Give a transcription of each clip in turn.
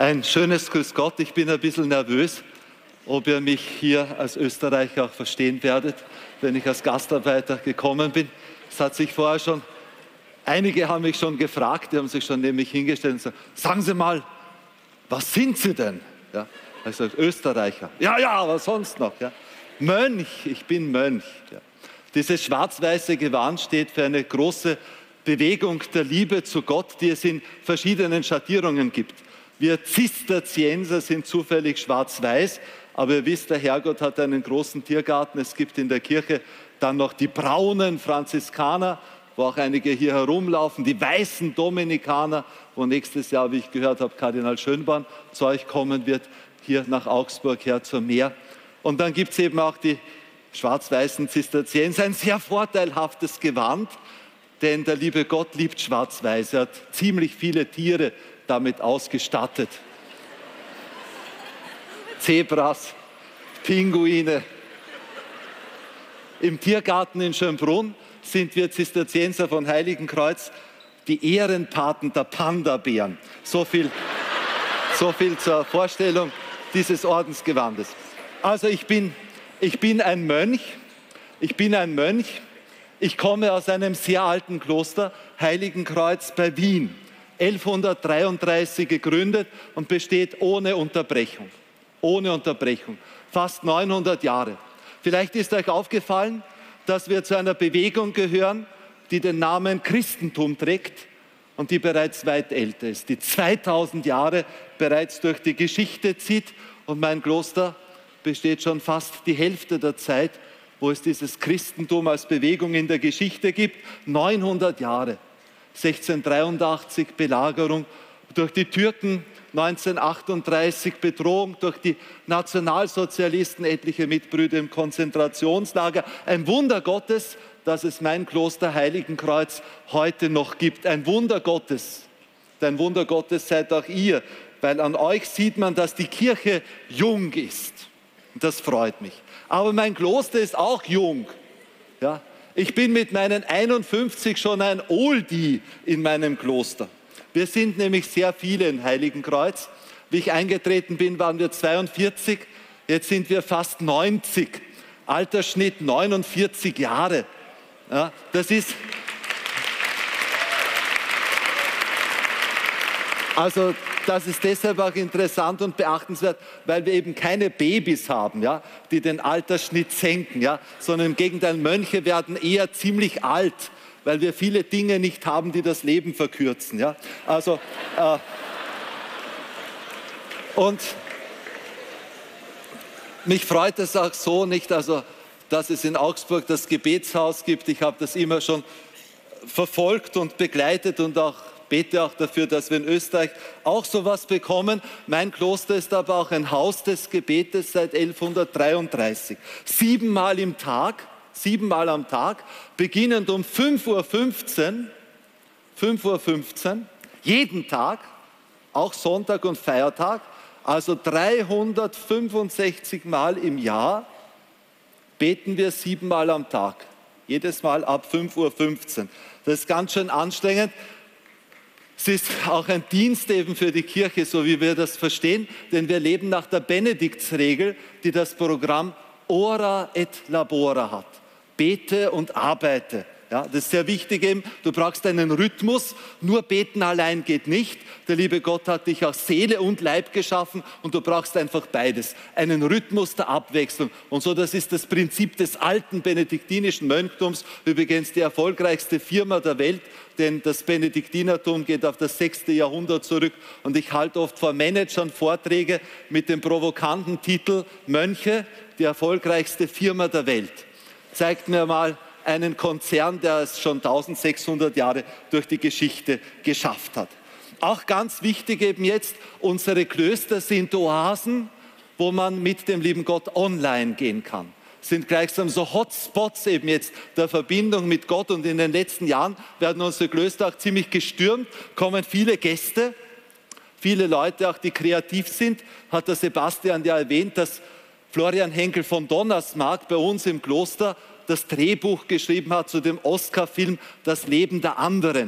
Ein schönes Grüß Gott. Ich bin ein bisschen nervös, ob ihr mich hier als Österreicher auch verstehen werdet, wenn ich als Gastarbeiter gekommen bin. Es hat sich vorher schon, einige haben mich schon gefragt, die haben sich schon neben mich hingestellt und gesagt, sagen Sie mal, was sind Sie denn? Ja, ich sage, Österreicher. Ja, was sonst noch? Ja. Mönch, ich bin Mönch. Ja. Dieses schwarz-weiße Gewand steht für eine große Bewegung der Liebe zu Gott, die es in verschiedenen Schattierungen gibt. Wir Zisterzienser sind zufällig schwarz-weiß, aber ihr wisst, der Herrgott hat einen großen Tiergarten. Es gibt in der Kirche dann noch die braunen Franziskaner, wo auch einige hier herumlaufen, die weißen Dominikaner, wo nächstes Jahr, wie ich gehört habe, Kardinal Schönborn zu euch kommen wird, hier nach Augsburg her zum Meer. Und dann gibt es eben auch die schwarz-weißen Zisterzienser, ein sehr vorteilhaftes Gewand, denn der liebe Gott liebt schwarz-weiß. Er hat ziemlich viele Tiere damit ausgestattet. Zebras, Pinguine. Im Tiergarten in Schönbrunn sind wir Zisterzienser von Heiligenkreuz die Ehrenpaten der Panda-Bären. So viel zur Vorstellung dieses Ordensgewandes. Also ich bin ein Mönch. Ich komme aus einem sehr alten Kloster, Heiligenkreuz bei Wien. 1133 gegründet und besteht ohne Unterbrechung. Ohne Unterbrechung. Fast 900 Jahre. Vielleicht ist euch aufgefallen, dass wir zu einer Bewegung gehören, die den Namen Christentum trägt und die bereits weit älter ist, die 2000 Jahre bereits durch die Geschichte zieht. Und mein Kloster besteht schon fast die Hälfte der Zeit, wo es dieses Christentum als Bewegung in der Geschichte gibt. 900 Jahre. 1683 Belagerung durch die Türken, 1938 Bedrohung durch die Nationalsozialisten, etliche Mitbrüder im Konzentrationslager. Ein Wunder Gottes, dass es mein Kloster Heiligenkreuz heute noch gibt. Ein Wunder Gottes. Ein Wunder Gottes seid auch ihr, weil an euch sieht man, dass die Kirche jung ist. Und das freut mich. Aber mein Kloster ist auch jung. Ja. Ich bin mit meinen 51 schon ein Oldie in meinem Kloster. Wir sind nämlich sehr viele in Heiligenkreuz. Wie ich eingetreten bin, waren wir 42. Jetzt sind wir fast 90. Altersschnitt 49 Jahre. Ja, das ist deshalb auch interessant und beachtenswert, weil wir eben keine Babys haben, ja, die den Altersschnitt senken, ja, sondern im Gegenteil, Mönche werden eher ziemlich alt, weil wir viele Dinge nicht haben, die das Leben verkürzen. Ja. Und mich freut es auch so nicht, dass es in Augsburg das Gebetshaus gibt. Ich habe das immer schon verfolgt und begleitet und bete auch dafür, dass wir in Österreich auch sowas bekommen. Mein Kloster ist aber auch ein Haus des Gebetes seit 1133. 7 Mal am Tag, beginnend um 5:15 Uhr, jeden Tag, auch Sonntag und Feiertag, also 365 Mal im Jahr, beten wir 7 Mal am Tag. Jedes Mal ab 5:15 Uhr. Das ist ganz schön anstrengend. Es ist auch ein Dienst eben für die Kirche, so wie wir das verstehen, denn wir leben nach der Benediktsregel, die das Programm Ora et Labora hat. Bete und arbeite. Ja, das ist sehr wichtig eben. Du brauchst einen Rhythmus. Nur beten allein geht nicht. Der liebe Gott hat dich aus Seele und Leib geschaffen und du brauchst einfach beides. Einen Rhythmus der Abwechslung. Und so, das ist das Prinzip des alten benediktinischen Mönchtums. Übrigens die erfolgreichste Firma der Welt, denn das Benediktinertum geht auf das 6. Jahrhundert zurück. Und ich halte oft vor Managern Vorträge mit dem provokanten Titel Mönche, die erfolgreichste Firma der Welt. Zeigt mir mal einen Konzern, der es schon 1600 Jahre durch die Geschichte geschafft hat. Auch ganz wichtig eben jetzt, unsere Klöster sind Oasen, wo man mit dem lieben Gott online gehen kann. Sind gleichsam so Hotspots eben jetzt der Verbindung mit Gott. Und in den letzten Jahren werden unsere Klöster auch ziemlich gestürmt, kommen viele Gäste, viele Leute auch, die kreativ sind. Hat der Sebastian ja erwähnt, dass Florian Henkel von Donnersmarck bei uns im Kloster das Drehbuch geschrieben hat zu dem Oscar-Film Das Leben der anderen.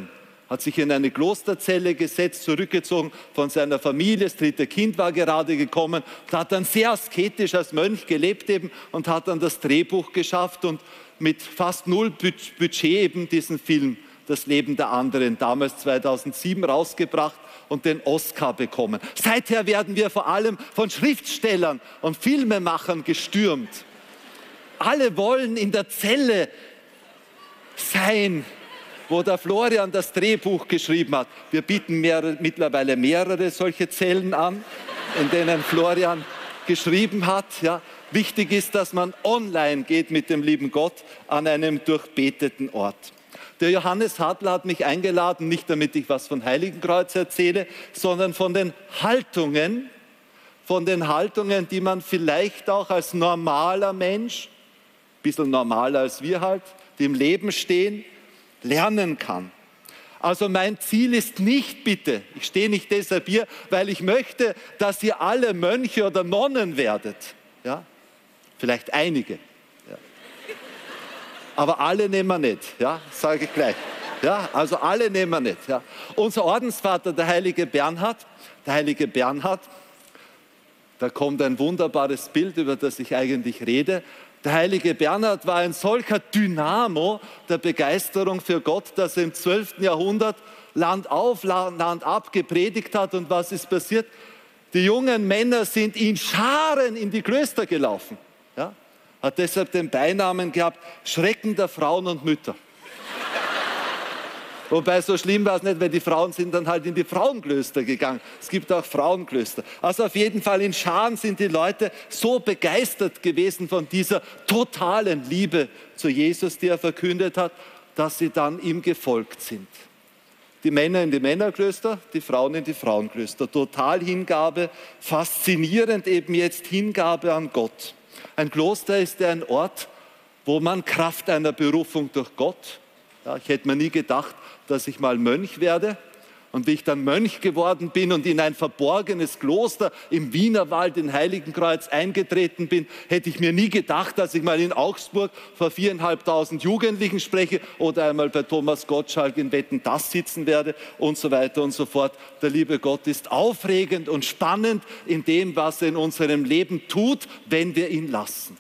hat sich in eine Klosterzelle gesetzt, zurückgezogen von seiner Familie. Das 3. Kind war gerade gekommen und hat dann sehr asketisch als Mönch gelebt eben und hat dann das Drehbuch geschafft und mit fast null Budget eben diesen Film Das Leben der anderen, damals 2007 rausgebracht und den Oscar bekommen. Seither werden wir vor allem von Schriftstellern und Filmemachern gestürmt. Alle wollen in der Zelle sein, wo der Florian das Drehbuch geschrieben hat. Wir bieten mittlerweile mehrere solche Zellen an, in denen Florian geschrieben hat. Ja. Wichtig ist, dass man online geht mit dem lieben Gott an einem durchbeteten Ort. Der Johannes Hartl hat mich eingeladen, nicht damit ich was von Heiligenkreuz erzähle, sondern von den Haltungen, die man vielleicht auch als normaler Mensch, ein bisschen normaler als wir halt, die im Leben stehen, lernen kann. Also mein Ziel ist nicht, bitte, ich stehe nicht deshalb hier, weil ich möchte, dass ihr alle Mönche oder Nonnen werdet. Ja? Vielleicht einige. Ja. Aber alle nehmen wir nicht, ja? Sage ich gleich. Ja? Also alle nehmen wir nicht. Ja? Unser Ordensvater, der heilige Bernhard, da kommt ein wunderbares Bild, über das ich eigentlich rede. Der heilige Bernhard war ein solcher Dynamo der Begeisterung für Gott, dass er im 12. Jahrhundert Land auf, Land ab gepredigt hat. Und was ist passiert? Die jungen Männer sind in Scharen in die Klöster gelaufen. Ja? Hat deshalb den Beinamen gehabt, Schrecken der Frauen und Mütter. Wobei so schlimm war es nicht, weil die Frauen sind dann halt in die Frauenklöster gegangen. Es gibt auch Frauenklöster. Also auf jeden Fall in Scharen sind die Leute so begeistert gewesen von dieser totalen Liebe zu Jesus, die er verkündet hat, dass sie dann ihm gefolgt sind. Die Männer in die Männerklöster, die Frauen in die Frauenklöster. Total Hingabe, faszinierend eben jetzt Hingabe an Gott. Ein Kloster ist ja ein Ort, wo man Kraft einer Berufung durch Gott, ja, ich hätte mir nie gedacht, dass ich mal Mönch werde. Und wie ich dann Mönch geworden bin und in ein verborgenes Kloster im Wienerwald in Heiligenkreuz eingetreten bin, hätte ich mir nie gedacht, dass ich mal in Augsburg vor 4.500 Jugendlichen spreche oder einmal bei Thomas Gottschalk in Wetten, das sitzen werde und so weiter und so fort. Der liebe Gott ist aufregend und spannend in dem, was er in unserem Leben tut, wenn wir ihn lassen.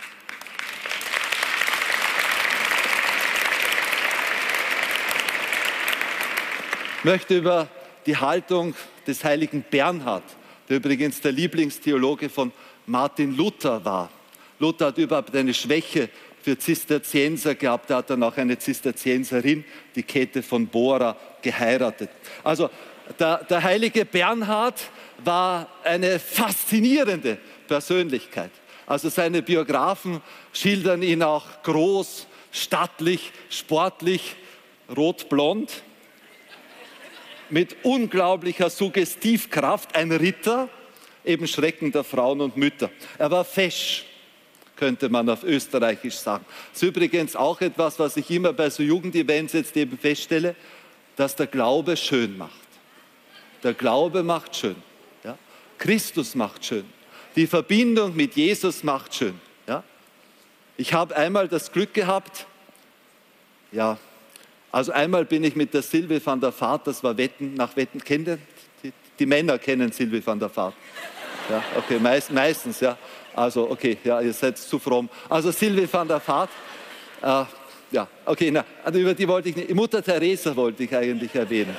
Ich möchte über die Haltung des heiligen Bernhard, der übrigens der Lieblingstheologe von Martin Luther war. Luther hat überhaupt eine Schwäche für Zisterzienser gehabt. Er hat dann auch eine Zisterzienserin, die Käthe von Bora, geheiratet. Also der heilige Bernhard war eine faszinierende Persönlichkeit. Also seine Biografen schildern ihn auch groß, stattlich, sportlich, rot-blond, mit unglaublicher Suggestivkraft, ein Ritter, eben Schrecken der Frauen und Mütter. Er war fesch, könnte man auf Österreichisch sagen. Das ist übrigens auch etwas, was ich immer bei so Jugendevents jetzt eben feststelle, dass der Glaube schön macht. Der Glaube macht schön. Ja? Christus macht schön. Die Verbindung mit Jesus macht schön. Ja? Ich habe einmal das Glück gehabt, ja, also einmal bin ich mit der Sylvie van der Vaart, das war Wetten, kennen die Männer kennen Sylvie van der Vaart. Ja, okay, meistens, ja. Also, okay, ja, ihr seid zu fromm. Also Sylvie van der Vaart, ja, okay, na, also über die wollte ich nicht, Mutter Teresa wollte ich eigentlich erwähnen.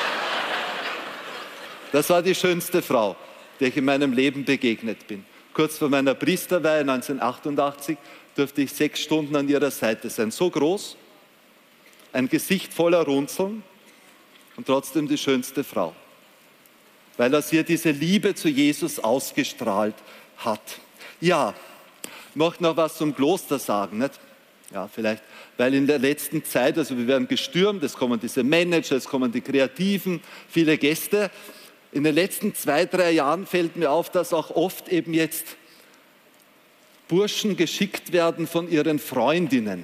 Das war die schönste Frau, der ich in meinem Leben begegnet bin. Kurz vor meiner Priesterweihe 1988 durfte ich 6 Stunden an ihrer Seite sein. So groß, ein Gesicht voller Runzeln und trotzdem die schönste Frau, weil aus ihr diese Liebe zu Jesus ausgestrahlt hat. Ja, ich möchte noch was zum Kloster sagen, nicht? Ja, vielleicht, weil in der letzten Zeit, also wir werden gestürmt, es kommen diese Manager, es kommen die Kreativen, viele Gäste. In den letzten 2-3 Jahren fällt mir auf, dass auch oft eben jetzt Burschen geschickt werden von ihren Freundinnen.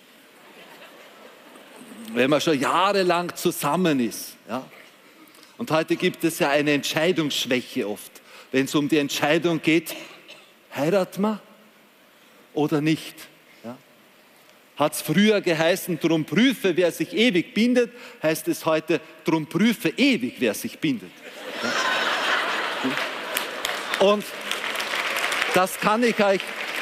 Wenn man schon jahrelang zusammen ist. Ja. Und heute gibt es ja eine Entscheidungsschwäche oft, wenn es um die Entscheidung geht, heiraten wir oder nicht. Ja. Hat es früher geheißen, drum prüfe, wer sich ewig bindet, heißt es heute, drum prüfe ewig, wer sich bindet. Ja? Und das kann ich euch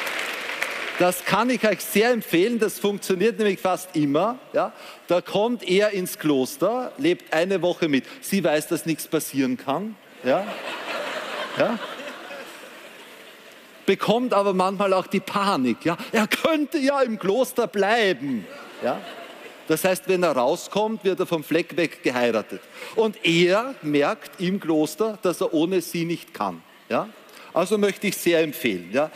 sehr empfehlen, das funktioniert nämlich fast immer. Ja? Da kommt er ins Kloster, lebt eine Woche mit. Sie weiß, dass nichts passieren kann. Ja? Ja? Bekommt aber manchmal auch die Panik. Ja? Er könnte ja im Kloster bleiben. Ja? Das heißt, wenn er rauskommt, wird er vom Fleck weg geheiratet. Und er merkt im Kloster, dass er ohne sie nicht kann. Ja? Also möchte ich sehr empfehlen. Ja?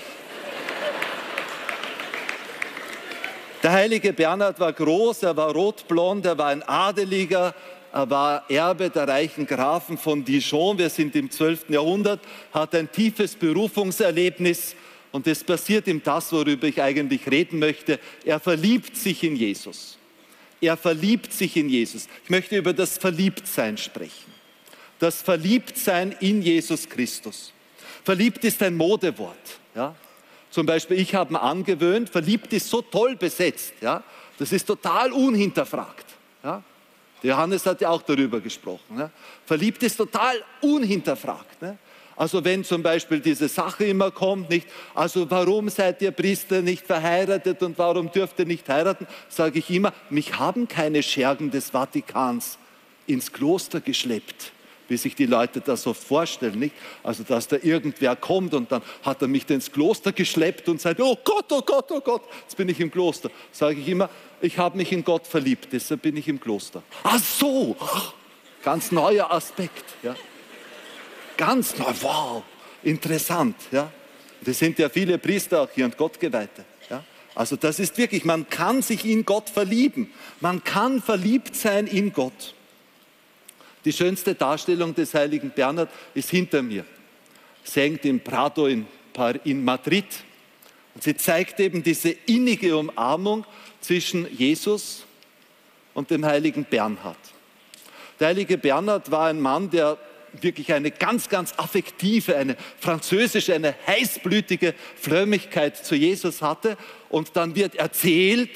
Der heilige Bernhard war groß, er war rotblond, er war ein Adeliger, er war Erbe der reichen Grafen von Dijon. Wir sind im 12. Jahrhundert, hat ein tiefes Berufungserlebnis und es passiert ihm das, worüber ich eigentlich reden möchte. Er verliebt sich in Jesus. Er verliebt sich in Jesus. Ich möchte über das Verliebtsein sprechen. Das Verliebtsein in Jesus Christus. Verliebt ist ein Modewort. Ja? Zum Beispiel, ich habe mir angewöhnt, verliebt ist so toll besetzt. Ja? Das ist total unhinterfragt. Ja? Johannes hat ja auch darüber gesprochen. Ne? Verliebt ist total unhinterfragt. Ne? Also wenn zum Beispiel diese Sache immer kommt, nicht, also warum seid ihr Priester nicht verheiratet und warum dürft ihr nicht heiraten, sage ich immer, mich haben keine Schergen des Vatikans ins Kloster geschleppt, wie sich die Leute das so vorstellen, nicht? Also dass da irgendwer kommt und dann hat er mich da ins Kloster geschleppt und sagt, oh Gott, oh Gott, oh Gott, jetzt bin ich im Kloster. Sage ich immer, ich habe mich in Gott verliebt, deshalb bin ich im Kloster. Ach so, ganz neuer Aspekt. Ja. Ganz neu, wow, interessant. Ja. Es sind ja viele Priester auch hier und Gottgeweihte. Ja. Also das ist wirklich, man kann sich in Gott verlieben. Man kann verliebt sein in Gott. Die schönste Darstellung des heiligen Bernhard ist hinter mir. Sie hängt im Prado in Madrid. Und sie zeigt eben diese innige Umarmung zwischen Jesus und dem heiligen Bernhard. Der heilige Bernhard war ein Mann, der wirklich eine ganz, ganz affektive, eine französische, eine heißblütige Frömmigkeit zu Jesus hatte. Und dann wird erzählt,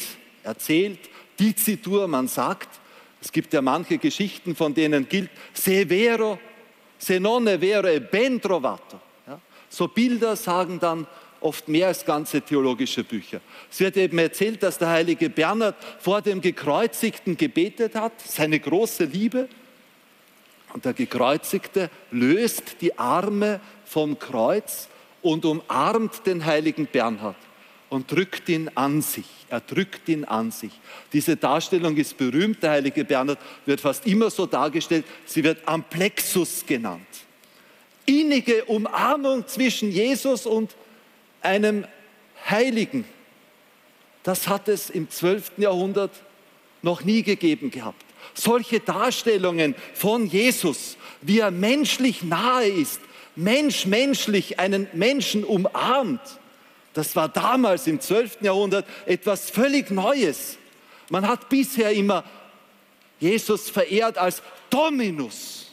Dizitur, man sagt, es gibt ja manche Geschichten, von denen gilt, se vero, se non è vero, è ben trovato. Ja? So Bilder sagen dann oft mehr als ganze theologische Bücher. Es wird eben erzählt, dass der heilige Bernhard vor dem Gekreuzigten gebetet hat, seine große Liebe. Und der Gekreuzigte löst die Arme vom Kreuz und umarmt den heiligen Bernhard und drückt ihn an sich. Er drückt ihn an sich. Diese Darstellung ist berühmt. Der heilige Bernhard wird fast immer so dargestellt. Sie wird Amplexus genannt. Innige Umarmung zwischen Jesus und einem Heiligen. Das hat es im 12. Jahrhundert noch nie gegeben gehabt. Solche Darstellungen von Jesus, wie er menschlich nahe ist, menschlich einen Menschen umarmt, das war damals im 12. Jahrhundert etwas völlig Neues. Man hat bisher immer Jesus verehrt als Dominus,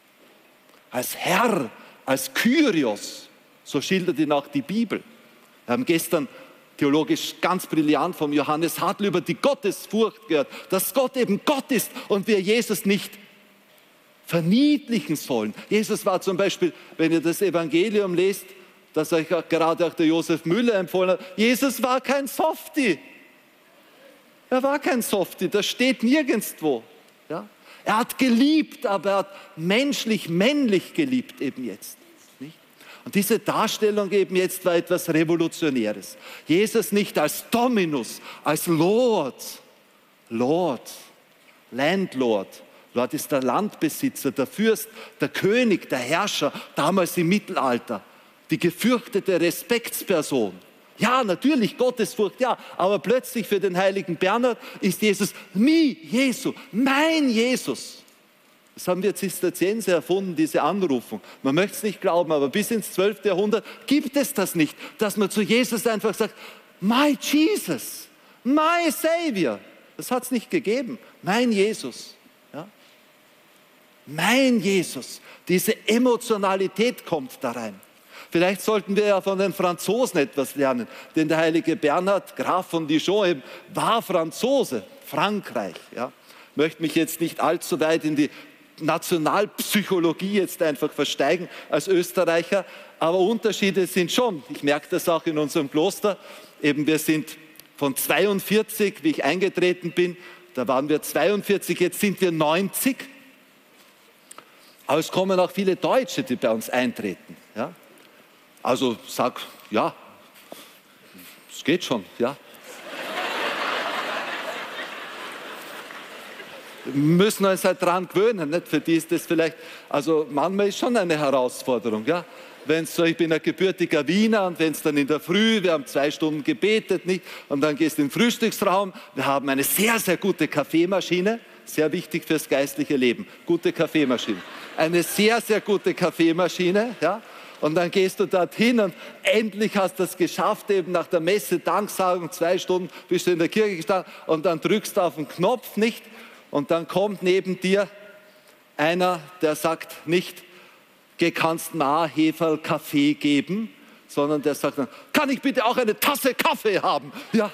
als Herr, als Kyrios. So schildert ihn auch die Bibel. Wir haben gestern theologisch ganz brillant vom Johannes Hartl über die Gottesfurcht gehört, dass Gott eben Gott ist und wir Jesus nicht verniedlichen sollen. Jesus war zum Beispiel, wenn ihr das Evangelium lest, das euch gerade auch der Josef Müller empfohlen hat, Jesus war kein Softie. Er war kein Softie, das steht nirgendwo. Ja? Er hat geliebt, aber er hat menschlich-männlich geliebt eben jetzt. Nicht? Und diese Darstellung eben jetzt war etwas Revolutionäres. Jesus nicht als Dominus, als Lord, Landlord. Lord ist der Landbesitzer, der Fürst, der König, der Herrscher, damals im Mittelalter. Die gefürchtete Respektsperson. Ja, natürlich, Gottesfurcht, ja, aber plötzlich für den heiligen Bernhard ist Jesus mein Jesus. Das haben wir Zisterzienser erfunden, diese Anrufung. Man möchte es nicht glauben, aber bis ins 12. Jahrhundert gibt es das nicht, dass man zu Jesus einfach sagt, my Jesus, my Savior. Das hat es nicht gegeben. Mein Jesus. Ja? Mein Jesus. Diese Emotionalität kommt da rein. Vielleicht sollten wir ja von den Franzosen etwas lernen, denn der heilige Bernhard, Graf von Dijon, eben, war Franzose, Frankreich. Ja. Ich möchte mich jetzt nicht allzu weit in die Nationalpsychologie jetzt einfach versteigen als Österreicher, aber Unterschiede sind schon. Ich merke das auch in unserem Kloster. Eben wir sind von 42, wie ich eingetreten bin, da waren wir 42, jetzt sind wir 90. Aber es kommen auch viele Deutsche, die bei uns eintreten. Ja? Also sag, ja, es geht schon, ja. Wir müssen uns halt dran gewöhnen, nicht? Für die ist das vielleicht, also manchmal ist schon eine Herausforderung, ja. Wenn's so, ich bin ein gebürtiger Wiener und wenn es dann in der Früh, wir haben 2 Stunden gebetet, nicht? Und dann gehst du in den Frühstücksraum, wir haben eine sehr, sehr gute Kaffeemaschine, sehr wichtig fürs geistliche Leben, gute Kaffeemaschine. Eine sehr, sehr gute Kaffeemaschine, ja. Und dann gehst du dorthin und endlich hast du es geschafft, eben nach der Messe, Danksagung, 2 Stunden bist du in der Kirche gestanden und dann drückst du auf den Knopf, nicht? Und dann kommt neben dir einer, der sagt nicht, kannst mir auch Heferl Kaffee geben, sondern der sagt dann, kann ich bitte auch eine Tasse Kaffee haben? Ja.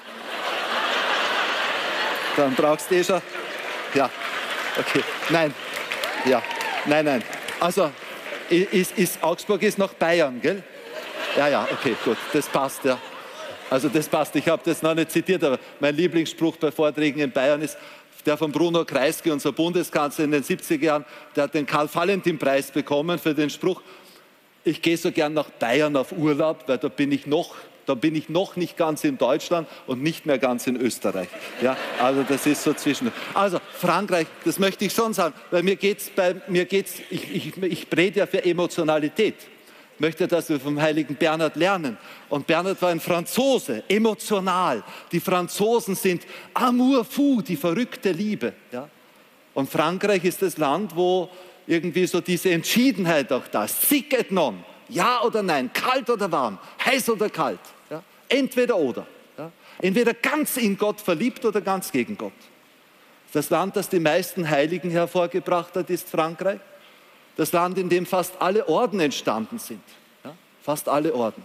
Dann brauchst du schon. Ja, okay. Nein. Ja, nein. Also, Augsburg ist noch Bayern, gell? Ja, okay, gut, das passt, ja. Also das passt, ich habe das noch nicht zitiert, aber mein Lieblingsspruch bei Vorträgen in Bayern ist, der von Bruno Kreisky, unser Bundeskanzler in den 70er Jahren, der hat den Karl-Valentin-Preis bekommen für den Spruch, ich gehe so gern nach Bayern auf Urlaub, weil da bin ich noch nicht ganz in Deutschland und nicht mehr ganz in Österreich. Ja, also das ist so zwischen. Also Frankreich, das möchte ich schon sagen, weil ich predige ja für Emotionalität. Ich möchte, dass wir vom heiligen Bernhard lernen. Und Bernhard war ein Franzose, emotional. Die Franzosen sind amour fou, die verrückte Liebe. Ja? Und Frankreich ist das Land, wo irgendwie so diese Entschiedenheit auch da ist. Sic et non, ja oder nein, kalt oder warm, heiß oder kalt. Ja? Entweder oder. Ja? Entweder ganz in Gott verliebt oder ganz gegen Gott. Das Land, das die meisten Heiligen hervorgebracht hat, ist Frankreich. Das Land, in dem fast alle Orden entstanden sind. Ja? Fast alle Orden.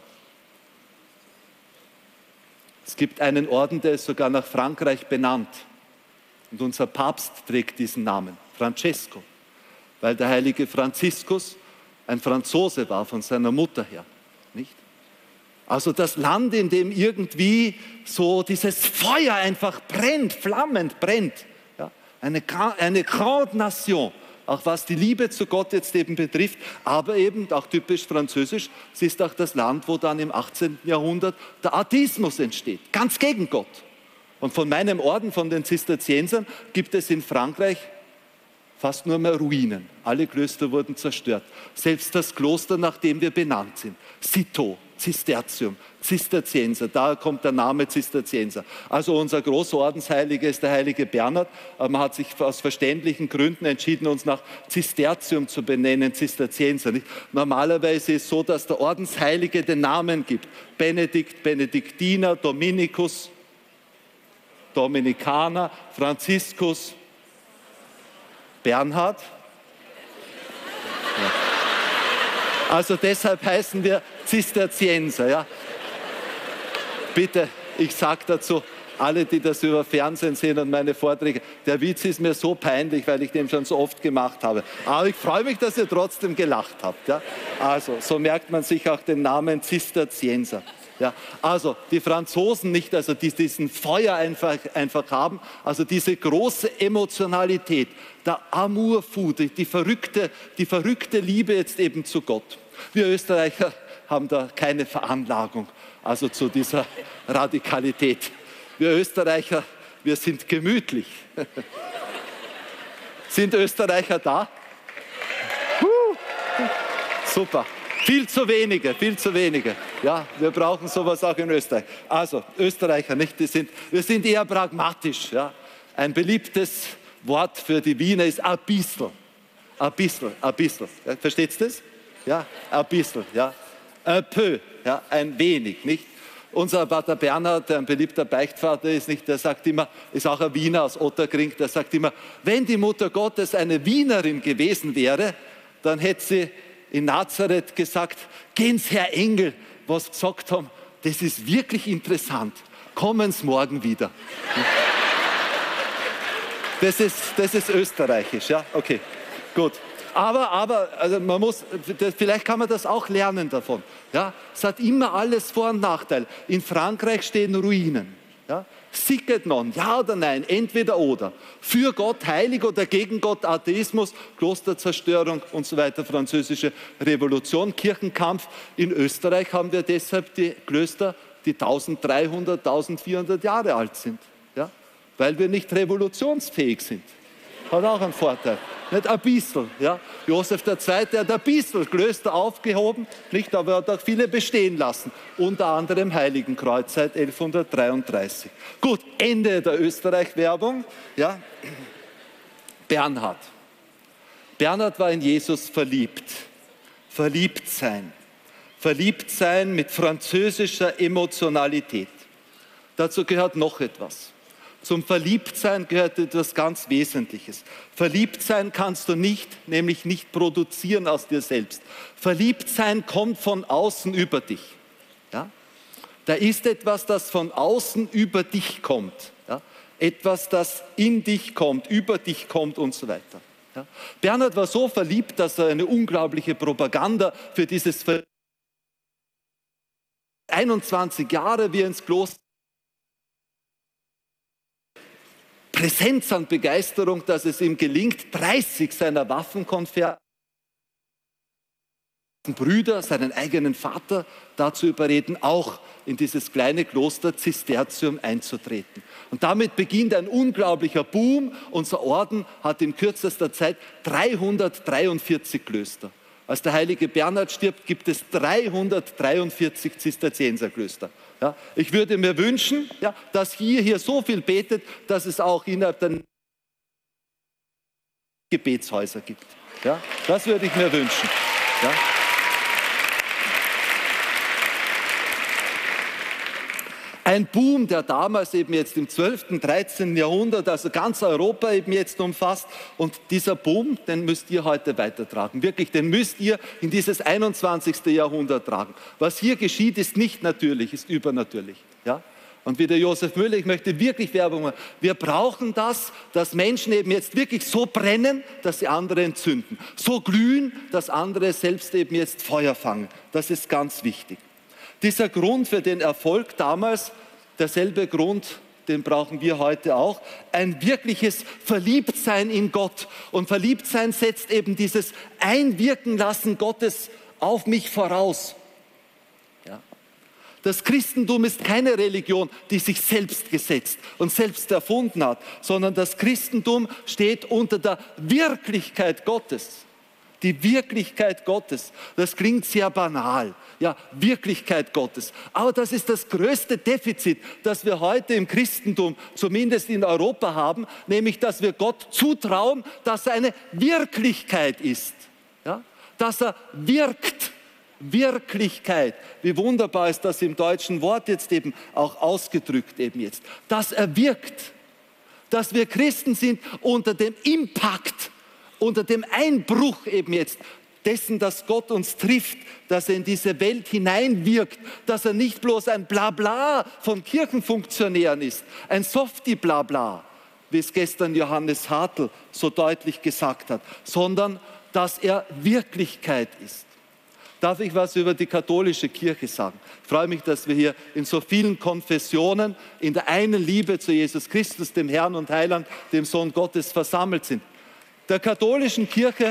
Es gibt einen Orden, der ist sogar nach Frankreich benannt. Und unser Papst trägt diesen Namen, Francesco, weil der heilige Franziskus ein Franzose war von seiner Mutter her. Nicht? Also das Land, in dem irgendwie so dieses Feuer einfach brennt, flammend brennt. Ja? Eine grande nation. Auch was die Liebe zu Gott jetzt eben betrifft, aber eben auch typisch französisch, es ist auch das Land, wo dann im 18. Jahrhundert der Atheismus entsteht, ganz gegen Gott. Und von meinem Orden, von den Zisterziensern, gibt es in Frankreich fast nur mehr Ruinen. Alle Klöster wurden zerstört. Selbst das Kloster, nach dem wir benannt sind, Citeaux, Zisterzium, Zisterzienser, da kommt der Name Zisterzienser. Also unser Großordensheiliger ist der heilige Bernhard. Man hat sich aus verständlichen Gründen entschieden, uns nach Zisterzium zu benennen, Zisterzienser. Nicht? Normalerweise ist es so, dass der Ordensheilige den Namen gibt. Benedikt, Benediktiner, Dominikus, Dominikaner, Franziskus, Bernhard. Ja. Also deshalb heißen wir Zisterzienser. Ja. Bitte, ich sage dazu, alle, die das über Fernsehen sehen und meine Vorträge, der Witz ist mir so peinlich, weil ich den schon so oft gemacht habe. Aber ich freue mich, dass ihr trotzdem gelacht habt. Ja. Also, so merkt man sich auch den Namen Zisterzienser. Ja, also die Franzosen nicht, also die diesen Feuer einfach haben, also diese große Emotionalität, der Amour fou, die verrückte Liebe jetzt eben zu Gott. Wir Österreicher haben da keine Veranlagung, also zu dieser Radikalität. Wir Österreicher, wir sind gemütlich. Sind Österreicher da? Super. Viel zu wenige. Ja, wir brauchen sowas auch in Österreich. Also, Österreicher, nicht? Wir sind eher pragmatisch. Ja. Ein beliebtes Wort für die Wiener ist ein bissl. Ein bissl. Ja, versteht ihr das? Ja, ein bissl. Ja. Un peu, ja, ein wenig, nicht? Unser Pater Bernhard, der ein beliebter Beichtvater ist, nicht? Der sagt immer, ist auch ein Wiener aus Otterkring, der sagt immer, wenn die Mutter Gottes eine Wienerin gewesen wäre, dann hätte sie in Nazareth gesagt, gehen Sie, Herr Engel, was gesagt haben, das ist wirklich interessant. Kommen Sie morgen wieder. Das ist österreichisch, ja, okay, gut. Aber also man muss, vielleicht kann man das auch lernen davon. Ja? Es hat immer alles Vor- und Nachteil. In Frankreich stehen Ruinen. Ja? Sicket non, ja oder nein, entweder oder. Für Gott heilig oder gegen Gott Atheismus, Klosterzerstörung und so weiter, französische Revolution, Kirchenkampf. In Österreich haben wir deshalb die Klöster, die 1300, 1400 Jahre alt sind. Ja? Weil wir nicht revolutionsfähig sind. Hat auch einen Vorteil. Nicht ein bisschen. Ja? Josef II. Hat ein bisschen Klöster aufgehoben, nicht, aber er hat auch viele bestehen lassen. Unter anderem Heiligenkreuz seit 1133. Gut, Ende der Österreich-Werbung. Ja? Bernhard. Bernhard war in Jesus verliebt. Verliebt sein. Verliebt sein mit französischer Emotionalität. Dazu gehört noch etwas. Zum Verliebtsein gehört etwas ganz Wesentliches. Verliebtsein kannst du nicht, nämlich nicht produzieren aus dir selbst. Verliebtsein kommt von außen über dich. Ja? Da ist etwas, das von außen über dich kommt. Ja? Etwas, das in dich kommt, über dich kommt und so weiter. Ja? Bernhard war so verliebt, dass er eine unglaubliche Propaganda für dieses 21 Jahre, wie er ins Kloster Präsenz an Begeisterung, dass es ihm gelingt, 30 seiner Waffenkonfere Brüder, seinen eigenen Vater dazu überreden, auch in dieses kleine Kloster Zisterzium einzutreten. Und damit beginnt ein unglaublicher Boom. Unser Orden hat in kürzester Zeit 343 Klöster. Als der heilige Bernhard stirbt, gibt es 343 Zisterzienserklöster. Ja, ich würde mir wünschen, ja, dass hier so viel betet, dass es auch innerhalb der Gebetshäuser gibt. Ja, das würde ich mir wünschen. Ja. Ein Boom, der damals eben jetzt im 12., 13. Jahrhundert, also ganz Europa eben jetzt umfasst. Und dieser Boom, den müsst ihr heute weitertragen. Wirklich, den müsst ihr in dieses 21. Jahrhundert tragen. Was hier geschieht, ist nicht natürlich, ist übernatürlich. Ja? Und wie der Josef Müller, ich möchte wirklich Werbung machen. Wir brauchen das, dass Menschen eben jetzt wirklich so brennen, dass sie andere entzünden. So glühen, dass andere selbst eben jetzt Feuer fangen. Das ist ganz wichtig. Dieser Grund für den Erfolg damals, derselbe Grund, den brauchen wir heute auch, ein wirkliches Verliebtsein in Gott. Und Verliebtsein setzt eben dieses Einwirkenlassen Gottes auf mich voraus. Ja. Das Christentum ist keine Religion, die sich selbst gesetzt und selbst erfunden hat, sondern das Christentum steht unter der Wirklichkeit Gottes. Die Wirklichkeit Gottes, das klingt sehr banal, ja, Wirklichkeit Gottes. Aber das ist das größte Defizit, das wir heute im Christentum, zumindest in Europa haben, nämlich, dass wir Gott zutrauen, dass er eine Wirklichkeit ist, ja, dass er wirkt. Wirklichkeit. Wie wunderbar ist das im deutschen Wort jetzt eben auch ausgedrückt eben jetzt, dass er wirkt, dass wir Christen sind unter dem Impact, unter dem Einbruch eben jetzt dessen, dass Gott uns trifft, dass er in diese Welt hineinwirkt, dass er nicht bloß ein Blabla von Kirchenfunktionären ist, ein Softie-Blabla, wie es gestern Johannes Hartl so deutlich gesagt hat, sondern dass er Wirklichkeit ist. Darf ich was über die katholische Kirche sagen? Ich freue mich, dass wir hier in so vielen Konfessionen in der einen Liebe zu Jesus Christus, dem Herrn und Heiland, dem Sohn Gottes versammelt sind. Der katholischen Kirche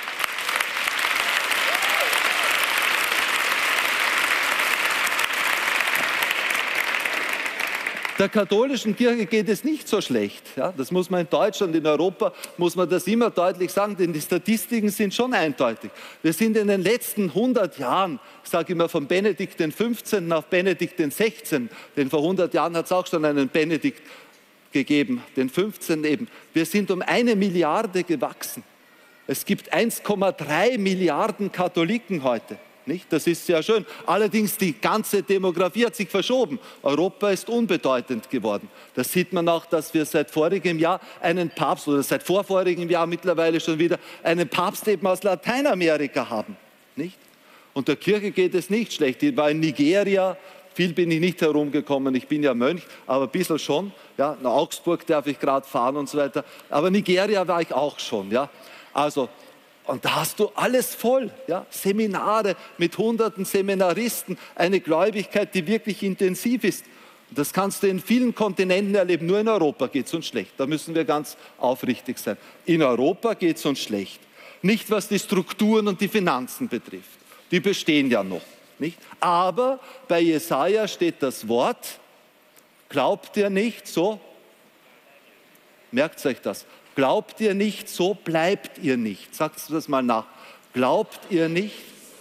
geht es nicht so schlecht. Ja, das muss man in Deutschland, in Europa, muss man das immer deutlich sagen, denn die Statistiken sind schon eindeutig. Wir sind in den letzten 100 Jahren, ich sage immer von Benedikt den 15. auf Benedikt den 16., denn vor 100 Jahren hat es auch schon einen Benedikt gegeben, den 15. eben. Wir sind um 1 Milliarde gewachsen. Es gibt 1,3 Milliarden Katholiken heute. Nicht? Das ist sehr schön. Allerdings die ganze Demografie hat sich verschoben. Europa ist unbedeutend geworden. Das sieht man auch, dass wir seit vorigem Jahr einen Papst oder seit vorvorigem Jahr mittlerweile schon wieder einen Papst eben aus Lateinamerika haben. nicht? Und der Kirche geht es nicht schlecht. Ich war in Nigeria, viel bin ich nicht herumgekommen, ich bin ja Mönch, aber ein bisschen schon. Ja, nach Augsburg darf ich gerade fahren und so weiter. Aber Nigeria war ich auch schon. Ja. Also, und da hast du alles voll. Ja. Seminare mit hunderten Seminaristen, eine Gläubigkeit, die wirklich intensiv ist. Das kannst du in vielen Kontinenten erleben. Nur in Europa geht es uns schlecht. Da müssen wir ganz aufrichtig sein. In Europa geht es uns schlecht. Nicht, was die Strukturen und die Finanzen betrifft. Die bestehen ja noch. Nicht? Aber bei Jesaja steht das Wort, glaubt ihr nicht, so, merkt euch das, glaubt ihr nicht, so bleibt ihr nicht. Sagt das mal nach. Glaubt ihr nicht,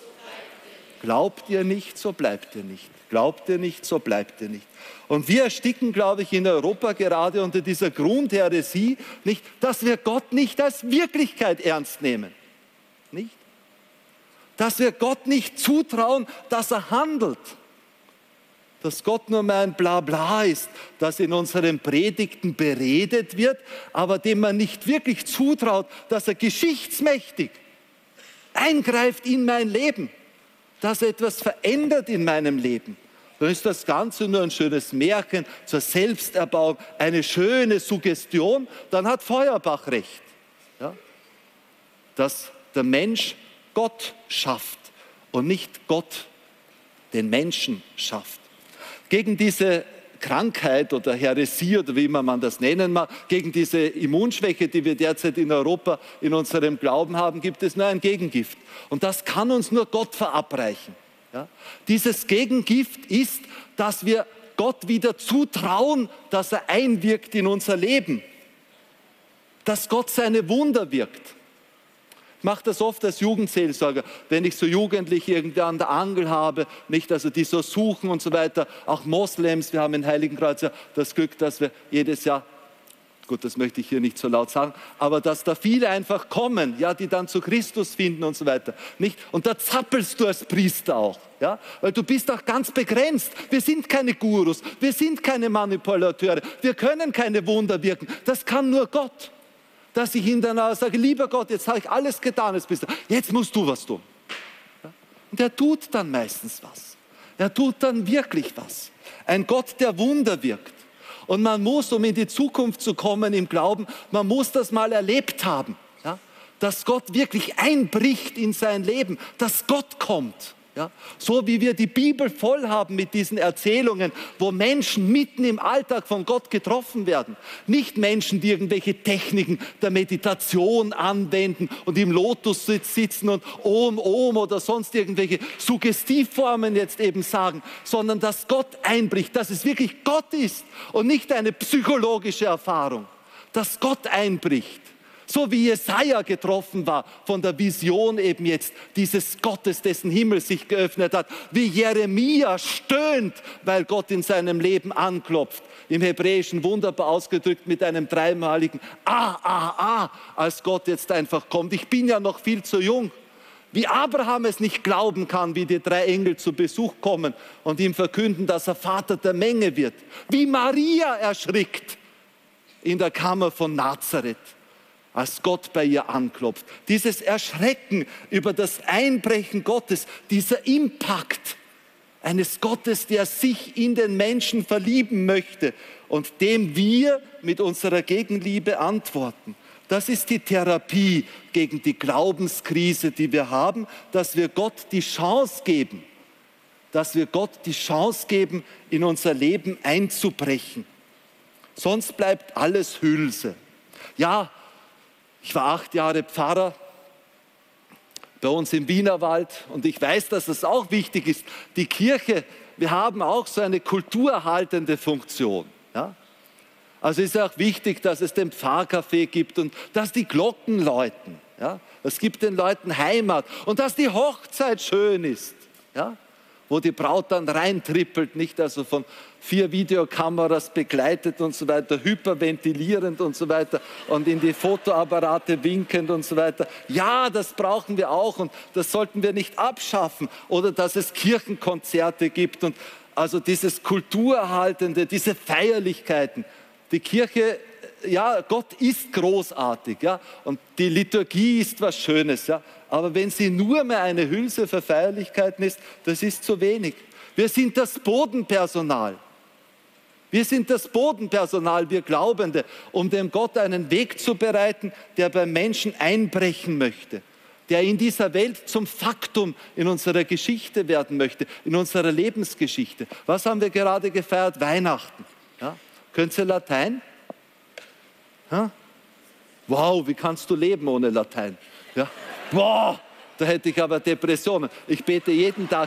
glaubt ihr nicht, so bleibt ihr nicht. Glaubt ihr nicht, so bleibt ihr nicht. Und wir ersticken, glaube ich, in Europa gerade unter dieser Grundhäresie, nicht, dass wir Gott nicht als Wirklichkeit ernst nehmen. Nicht? Dass wir Gott nicht zutrauen, dass er handelt. Dass Gott nur mal ein Blabla ist, das in unseren Predigten beredet wird, aber dem man nicht wirklich zutraut, dass er geschichtsmächtig eingreift in mein Leben, dass er etwas verändert in meinem Leben. Dann ist das Ganze nur ein schönes Märchen zur Selbsterbauung, eine schöne Suggestion. Dann hat Feuerbach recht, ja? Dass der Mensch Gott schafft und nicht Gott den Menschen schafft. Gegen diese Krankheit oder Häresie oder wie immer man das nennen mag, gegen diese Immunschwäche, die wir derzeit in Europa in unserem Glauben haben, gibt es nur ein Gegengift. Und das kann uns nur Gott verabreichen. Ja? Dieses Gegengift ist, dass wir Gott wieder zutrauen, dass er einwirkt in unser Leben. Dass Gott seine Wunder wirkt. Ich mache das oft als Jugendseelsorger, wenn ich so Jugendliche irgendwie an der Angel habe, nicht, also die so suchen und so weiter, auch Moslems, wir haben in Heiligenkreuz ja das Glück, dass wir jedes Jahr, gut, das möchte ich hier nicht so laut sagen, aber dass da viele einfach kommen, ja, die dann zu Christus finden und so weiter, nicht? Und da zappelst du als Priester auch, ja, weil du bist auch ganz begrenzt. Wir sind keine Gurus, wir sind keine Manipulateure, wir können keine Wunder wirken, das kann nur Gott. Dass ich ihm dann sage, lieber Gott, jetzt habe ich alles getan, jetzt musst du was tun. Und er tut dann meistens was. Er tut dann wirklich was. Ein Gott, der Wunder wirkt. Und man muss, um in die Zukunft zu kommen im Glauben, man muss das mal erlebt haben. Ja? Dass Gott wirklich einbricht in sein Leben, dass Gott kommt. Ja, so wie wir die Bibel voll haben mit diesen Erzählungen, wo Menschen mitten im Alltag von Gott getroffen werden. Nicht Menschen, die irgendwelche Techniken der Meditation anwenden und im Lotus sitzen und Om, Om oder sonst irgendwelche Suggestivformen jetzt eben sagen, sondern dass Gott einbricht, dass es wirklich Gott ist und nicht eine psychologische Erfahrung, dass Gott einbricht. So wie Jesaja getroffen war von der Vision eben jetzt dieses Gottes, dessen Himmel sich geöffnet hat. Wie Jeremia stöhnt, weil Gott in seinem Leben anklopft. Im Hebräischen wunderbar ausgedrückt mit einem dreimaligen als Gott jetzt einfach kommt. Ich bin ja noch viel zu jung. Wie Abraham es nicht glauben kann, wie die 3 Engel zu Besuch kommen und ihm verkünden, dass er Vater der Menge wird. Wie Maria erschrickt in der Kammer von Nazareth, als Gott bei ihr anklopft. Dieses Erschrecken über das Einbrechen Gottes, dieser Impact eines Gottes, der sich in den Menschen verlieben möchte und dem wir mit unserer Gegenliebe antworten. Das ist die Therapie gegen die Glaubenskrise, die wir haben, dass wir Gott die Chance geben, in unser Leben einzubrechen. Sonst bleibt alles Hülse. Ja, ich war 8 Jahre Pfarrer bei uns im Wienerwald und ich weiß, dass es auch wichtig ist. Die Kirche, wir haben auch so eine kulturerhaltende Funktion. Ja? Also ist auch wichtig, dass es den Pfarrcafé gibt und dass die Glocken läuten. Ja? Es gibt den Leuten Heimat und dass die Hochzeit schön ist. Ja? Wo die Braut dann reintrippelt, nicht also von 4 Videokameras begleitet und so weiter, hyperventilierend und so weiter und in die Fotoapparate winkend und so weiter. Ja, das brauchen wir auch und das sollten wir nicht abschaffen. Oder dass es Kirchenkonzerte gibt und also dieses Kulturerhaltende, diese Feierlichkeiten. Die Kirche ja, Gott ist großartig, ja, und die Liturgie ist was Schönes, ja, aber wenn sie nur mehr eine Hülse für Feierlichkeiten ist, das ist zu wenig. Wir sind das Bodenpersonal. Wir sind das Bodenpersonal, wir Glaubende, um dem Gott einen Weg zu bereiten, der beim Menschen einbrechen möchte, der in dieser Welt zum Faktum in unserer Geschichte werden möchte, in unserer Lebensgeschichte. Was haben wir gerade gefeiert? Weihnachten. Ja? Könnt ihr Latein? Ja? Wow, wie kannst du leben ohne Latein? Ja? Boah, da hätte ich aber Depressionen. Ich bete jeden Tag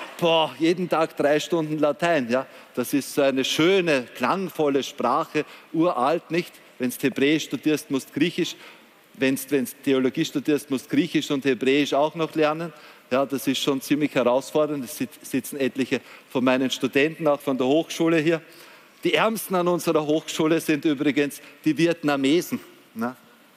3 Stunden Latein. Ja? Das ist so eine schöne, klangvolle Sprache, uralt, nicht? Wenn du Hebräisch studierst, musst du Griechisch. Wenn du Theologie studierst, musst du Griechisch und Hebräisch auch noch lernen. Ja, das ist schon ziemlich herausfordernd. Es sitzen etliche von meinen Studenten, auch von der Hochschule hier. Die Ärmsten an unserer Hochschule sind übrigens die Vietnamesen. Ne?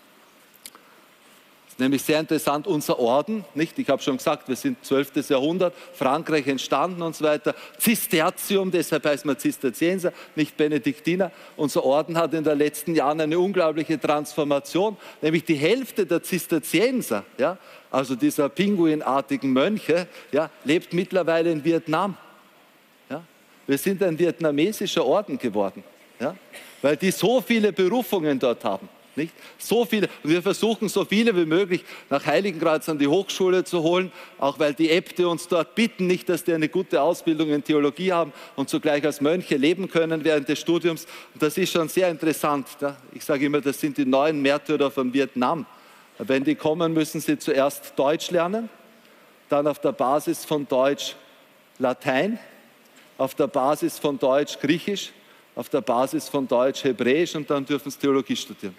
Das ist nämlich sehr interessant, unser Orden, nicht? Ich habe schon gesagt, wir sind 12. Jahrhundert, Frankreich entstanden und so weiter. Zisterzium, deshalb heißt man Zisterzienser, nicht Benediktiner. Unser Orden hat in den letzten Jahren eine unglaubliche Transformation, nämlich die Hälfte der Zisterzienser, ja, also dieser pinguinartigen Mönche, ja, lebt mittlerweile in Vietnam. Ja. Wir sind ein vietnamesischer Orden geworden, ja, weil die so viele Berufungen dort haben. Nicht? So viele. Und wir versuchen, so viele wie möglich nach Heiligenkreuz an die Hochschule zu holen, auch weil die Äbte uns dort bitten, nicht, dass die eine gute Ausbildung in Theologie haben und zugleich als Mönche leben können während des Studiums. Und das ist schon sehr interessant. Ich sage immer, das sind die neuen Märtyrer von Vietnam. Wenn die kommen, müssen sie zuerst Deutsch lernen, dann auf der Basis von Deutsch Latein, auf der Basis von Deutsch Griechisch, auf der Basis von Deutsch Hebräisch und dann dürfen sie Theologie studieren.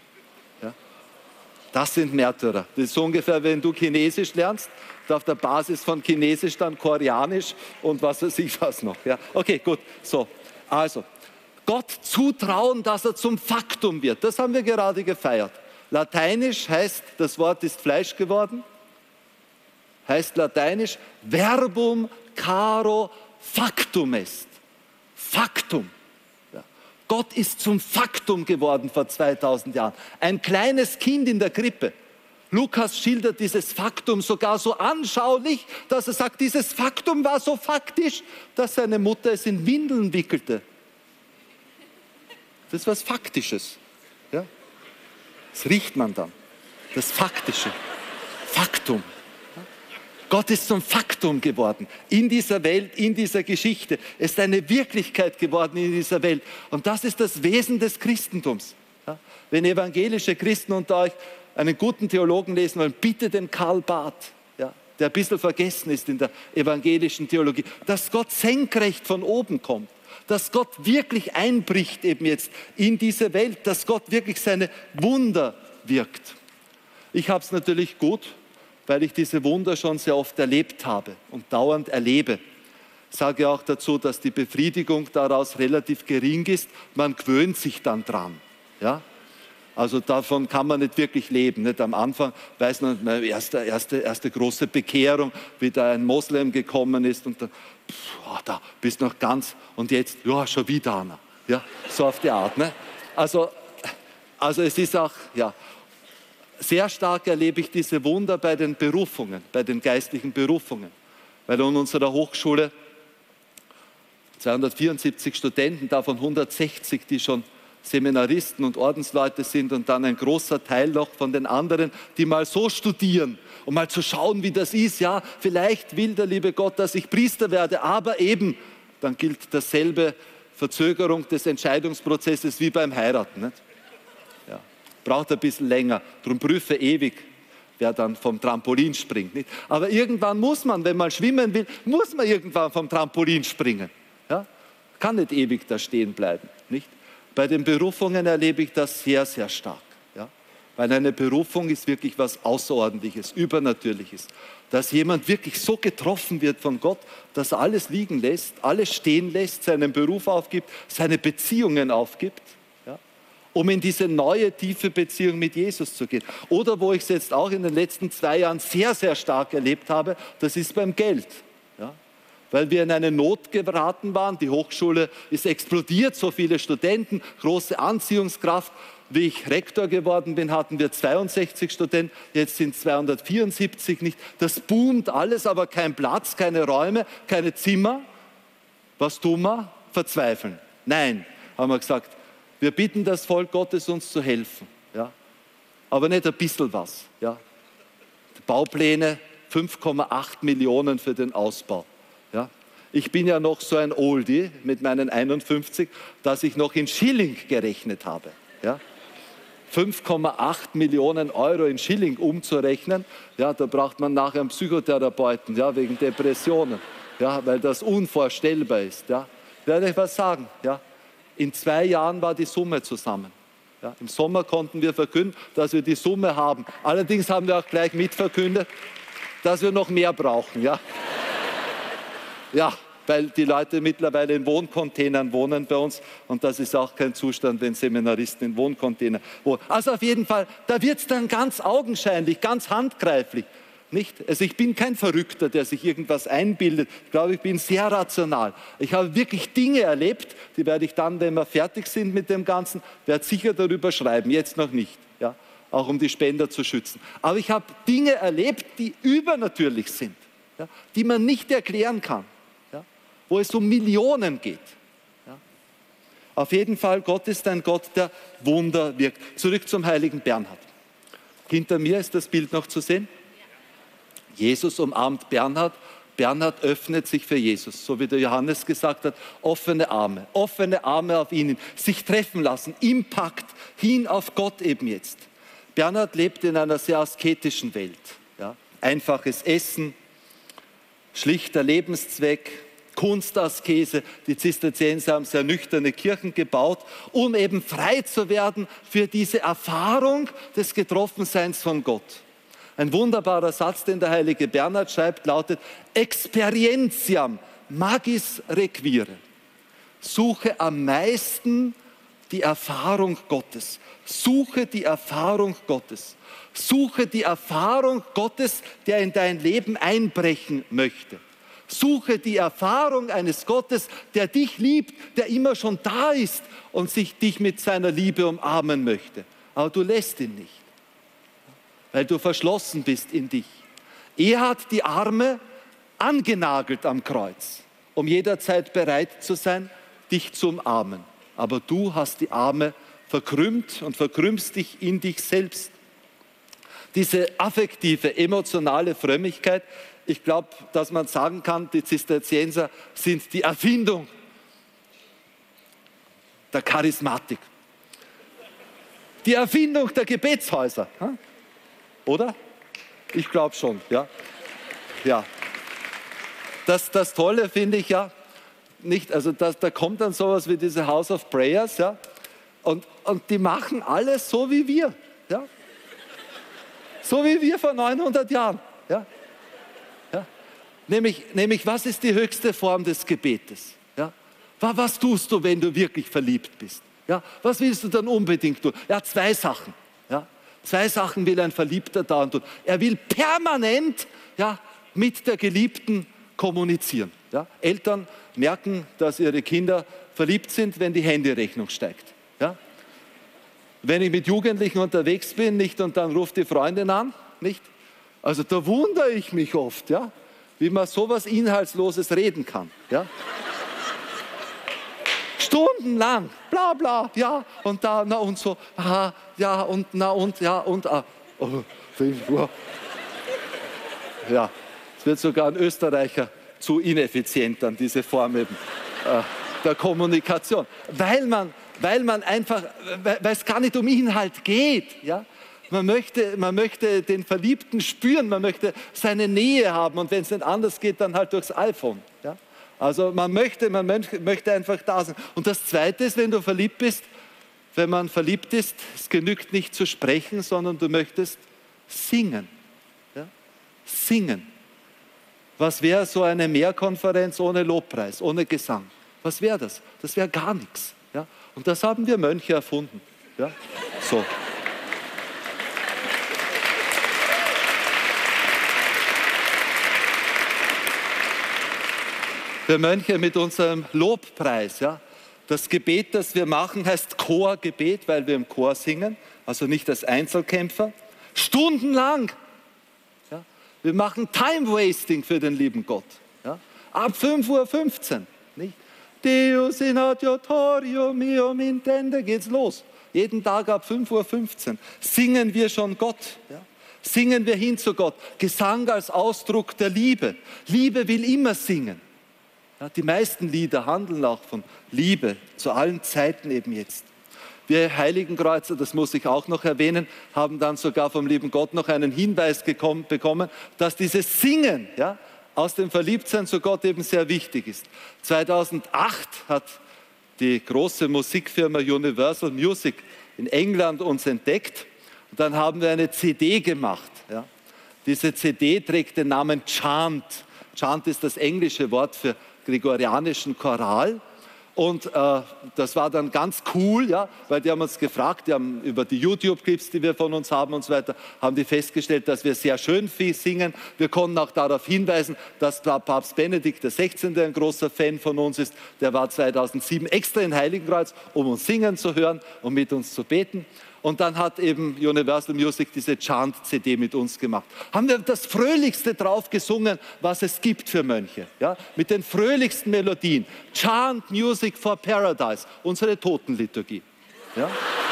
Das sind Märtyrer. Das ist so ungefähr, wenn du Chinesisch lernst, auf der Basis von Chinesisch dann Koreanisch und was weiß ich was noch. Ja? Okay, gut. So, also, Gott zutrauen, dass er zum Faktum wird. Das haben wir gerade gefeiert. Lateinisch heißt, das Wort ist Fleisch geworden, heißt lateinisch verbum caro factum est. Faktum. Gott ist zum Faktum geworden vor 2000 Jahren. Ein kleines Kind in der Krippe. Lukas schildert dieses Faktum sogar so anschaulich, dass er sagt, dieses Faktum war so faktisch, dass seine Mutter es in Windeln wickelte. Das ist was Faktisches. Ja? Das riecht man dann. Das Faktische. Faktum. Gott ist zum Faktum geworden in dieser Welt, in dieser Geschichte. Es ist eine Wirklichkeit geworden in dieser Welt. Und das ist das Wesen des Christentums. Ja? Wenn evangelische Christen unter euch einen guten Theologen lesen wollen, bitte den Karl Barth, ja, der ein bisschen vergessen ist in der evangelischen Theologie, dass Gott senkrecht von oben kommt, dass Gott wirklich einbricht eben jetzt in diese Welt, dass Gott wirklich seine Wunder wirkt. Ich habe es natürlich gut, weil ich diese Wunder schon sehr oft erlebt habe und dauernd erlebe. Ich sage auch dazu, dass die Befriedigung daraus relativ gering ist. Man gewöhnt sich dann dran. Ja? Also davon kann man nicht wirklich leben. Nicht? Am Anfang weiß man, erste große Bekehrung, wie da ein Moslem gekommen ist und dann, da bist noch ganz und jetzt, ja, schon wieder einer. Ja? So auf die Art. Ne? Also es ist auch, ja, sehr stark erlebe ich diese Wunder bei den Berufungen, bei den geistlichen Berufungen. Weil in unserer Hochschule 274 Studenten, davon 160, die schon Seminaristen und Ordensleute sind und dann ein großer Teil noch von den anderen, die mal so studieren, um mal zu schauen, wie das ist. Ja, vielleicht will der liebe Gott, dass ich Priester werde, aber eben, dann gilt dasselbe Verzögerung des Entscheidungsprozesses wie beim Heiraten. Nicht? Braucht ein bisschen länger, darum prüfe ewig, wer dann vom Trampolin springt. Nicht? Aber irgendwann muss man, wenn man schwimmen will, muss man irgendwann vom Trampolin springen. Ja? Kann nicht ewig da stehen bleiben. Nicht? Bei den Berufungen erlebe ich das sehr, sehr stark. Ja? Weil eine Berufung ist wirklich was Außerordentliches, Übernatürliches. Dass jemand wirklich so getroffen wird von Gott, dass er alles liegen lässt, alles stehen lässt, seinen Beruf aufgibt, seine Beziehungen aufgibt, um in diese neue, tiefe Beziehung mit Jesus zu gehen. Oder wo ich es jetzt auch in den letzten 2 Jahren sehr, sehr stark erlebt habe, das ist beim Geld. Ja? Weil wir in eine Not geraten waren, die Hochschule ist explodiert, so viele Studenten, große Anziehungskraft. Wie ich Rektor geworden bin, hatten wir 62 Studenten, jetzt sind 274 nicht. Das boomt alles, aber kein Platz, keine Räume, keine Zimmer. Was tun wir? Verzweifeln. Nein, haben wir gesagt, wir bitten das Volk Gottes, uns zu helfen. Ja? Aber nicht ein bisschen was. Ja? Baupläne, 5,8 Millionen für den Ausbau. Ja? Ich bin ja noch so ein Oldie mit meinen 51, dass ich noch in Schilling gerechnet habe. Ja? 5,8 Millionen Euro in Schilling umzurechnen, ja, da braucht man nachher einen Psychotherapeuten, ja, wegen Depressionen, ja, weil das unvorstellbar ist. Ja. Werde ich was sagen? Ja. In 2 Jahren war die Summe zusammen. Ja. Im Sommer konnten wir verkünden, dass wir die Summe haben. Allerdings haben wir auch gleich mitverkündet, dass wir noch mehr brauchen. Ja. Ja, weil die Leute mittlerweile in Wohncontainern wohnen bei uns und das ist auch kein Zustand, wenn Seminaristen in Wohncontainern wohnen. Also auf jeden Fall, da wird es dann ganz augenscheinlich, ganz handgreiflich. Nicht? Also ich bin kein Verrückter, der sich irgendwas einbildet. Ich glaube, ich bin sehr rational. Ich habe wirklich Dinge erlebt, die werde ich dann, wenn wir fertig sind mit dem Ganzen, werde sicher darüber schreiben, jetzt noch nicht. Ja? Auch um die Spender zu schützen. Aber ich habe Dinge erlebt, die übernatürlich sind, ja? Die man nicht erklären kann. Wo es um Millionen geht. Ja. Auf jeden Fall, Gott ist ein Gott, der Wunder wirkt. Zurück zum heiligen Bernhard. Hinter mir ist das Bild noch zu sehen. Jesus umarmt Bernhard. Bernhard öffnet sich für Jesus, so wie der Johannes gesagt hat, offene Arme auf ihn, sich treffen lassen, Impact hin auf Gott eben jetzt. Bernhard lebt in einer sehr asketischen Welt. Ja. Einfaches Essen, schlichter Lebenszweck, Kunstaskese. Die Zisterzienser haben sehr nüchterne Kirchen gebaut, um eben frei zu werden für diese Erfahrung des Getroffenseins von Gott. Ein wunderbarer Satz, den der heilige Bernhard schreibt, lautet: Experientiam magis require. Suche am meisten die Erfahrung Gottes. Suche die Erfahrung Gottes. Suche die Erfahrung Gottes, der in dein Leben einbrechen möchte. Suche die Erfahrung eines Gottes, der dich liebt, der immer schon da ist und dich mit seiner Liebe umarmen möchte. Aber du lässt ihn nicht, weil du verschlossen bist in dich. Er hat die Arme angenagelt am Kreuz, um jederzeit bereit zu sein, dich zu umarmen. Aber du hast die Arme verkrümmt und verkrümmst dich in dich selbst. Diese affektive, emotionale Frömmigkeit, ich glaube, dass man sagen kann, die Zisterzienser sind die Erfindung der Charismatik. Die Erfindung der Gebetshäuser. Oder? Ich glaube schon. Ja. Ja. Das Tolle finde ich ja, nicht, also da kommt dann sowas wie diese House of Prayers, ja, und die machen alles so wie wir. Ja. So wie wir vor 900 Jahren. Ja. Nämlich, was ist die höchste Form des Gebetes? Ja? Was tust du, wenn du wirklich verliebt bist? Ja? Was willst du dann unbedingt tun? Ja, 2 Sachen. Ja? 2 Sachen will ein Verliebter da und tun. Er will permanent, ja, mit der Geliebten kommunizieren. Ja? Eltern merken, dass ihre Kinder verliebt sind, wenn die Handyrechnung steigt. Ja? Wenn ich mit Jugendlichen unterwegs bin, nicht, und dann ruft die Freundin an, nicht? Also da wundere ich mich oft, ja, wie man sowas Inhaltsloses reden kann. Ja? Stundenlang, bla bla, ja, und da, na und so, aha, ja, und na und, ja, und, ah. Oh, ja, es wird sogar ein Österreicher zu ineffizient an diese Form eben, der Kommunikation, weil man einfach, weil es gar nicht um Inhalt geht, ja. Man möchte den Verliebten spüren, man möchte seine Nähe haben und wenn es nicht anders geht, dann halt durchs iPhone. Ja? Also man möchte einfach da sein. Und das Zweite ist, wenn du verliebt bist, wenn man verliebt ist, es genügt nicht zu sprechen, sondern du möchtest singen. Ja? Singen. Was wäre so eine Mehrkonferenz ohne Lobpreis, ohne Gesang? Was wäre das? Das wäre gar nichts. Ja? Und das haben wir Mönche erfunden. Ja? So. Wir Mönche mit unserem Lobpreis, ja, Das Gebet, das wir machen, heißt Chorgebet, weil wir im Chor singen, also nicht als Einzelkämpfer. Stundenlang. Ja? Wir machen Time-Wasting für den lieben Gott. Ja? Ab 5:15 Uhr. Nicht? Deus in adiutorium meum intende, geht's los. Jeden Tag ab 5:15 Uhr singen wir schon Gott. Ja? Singen wir hin zu Gott. Gesang als Ausdruck der Liebe. Liebe will immer singen. Ja, die meisten Lieder handeln auch von Liebe, zu allen Zeiten eben jetzt. Wir Heiligenkreuzer, das muss ich auch noch erwähnen, haben dann sogar vom lieben Gott noch einen Hinweis bekommen, dass dieses Singen, ja, aus dem Verliebtsein zu Gott eben sehr wichtig ist. 2008 hat die große Musikfirma Universal Music in England uns entdeckt. Und dann haben wir eine CD gemacht. Ja. Diese CD trägt den Namen Chant. Chant ist das englische Wort für gregorianischen Choral. Und das war dann ganz cool, ja, weil die haben uns gefragt, die haben über die YouTube-Clips, die wir von uns haben und so weiter, haben die festgestellt, dass wir sehr schön viel singen. Wir konnten auch darauf hinweisen, dass Papst Benedikt XVI. Ein großer Fan von uns ist. Der war 2007 extra in Heiligenkreuz, um uns singen zu hören und mit uns zu beten. Und dann hat eben Universal Music diese Chant-CD mit uns gemacht. Haben wir das Fröhlichste drauf gesungen, was es gibt für Mönche. Ja? Mit den fröhlichsten Melodien. Chant Music for Paradise, unsere Totenliturgie. Ja?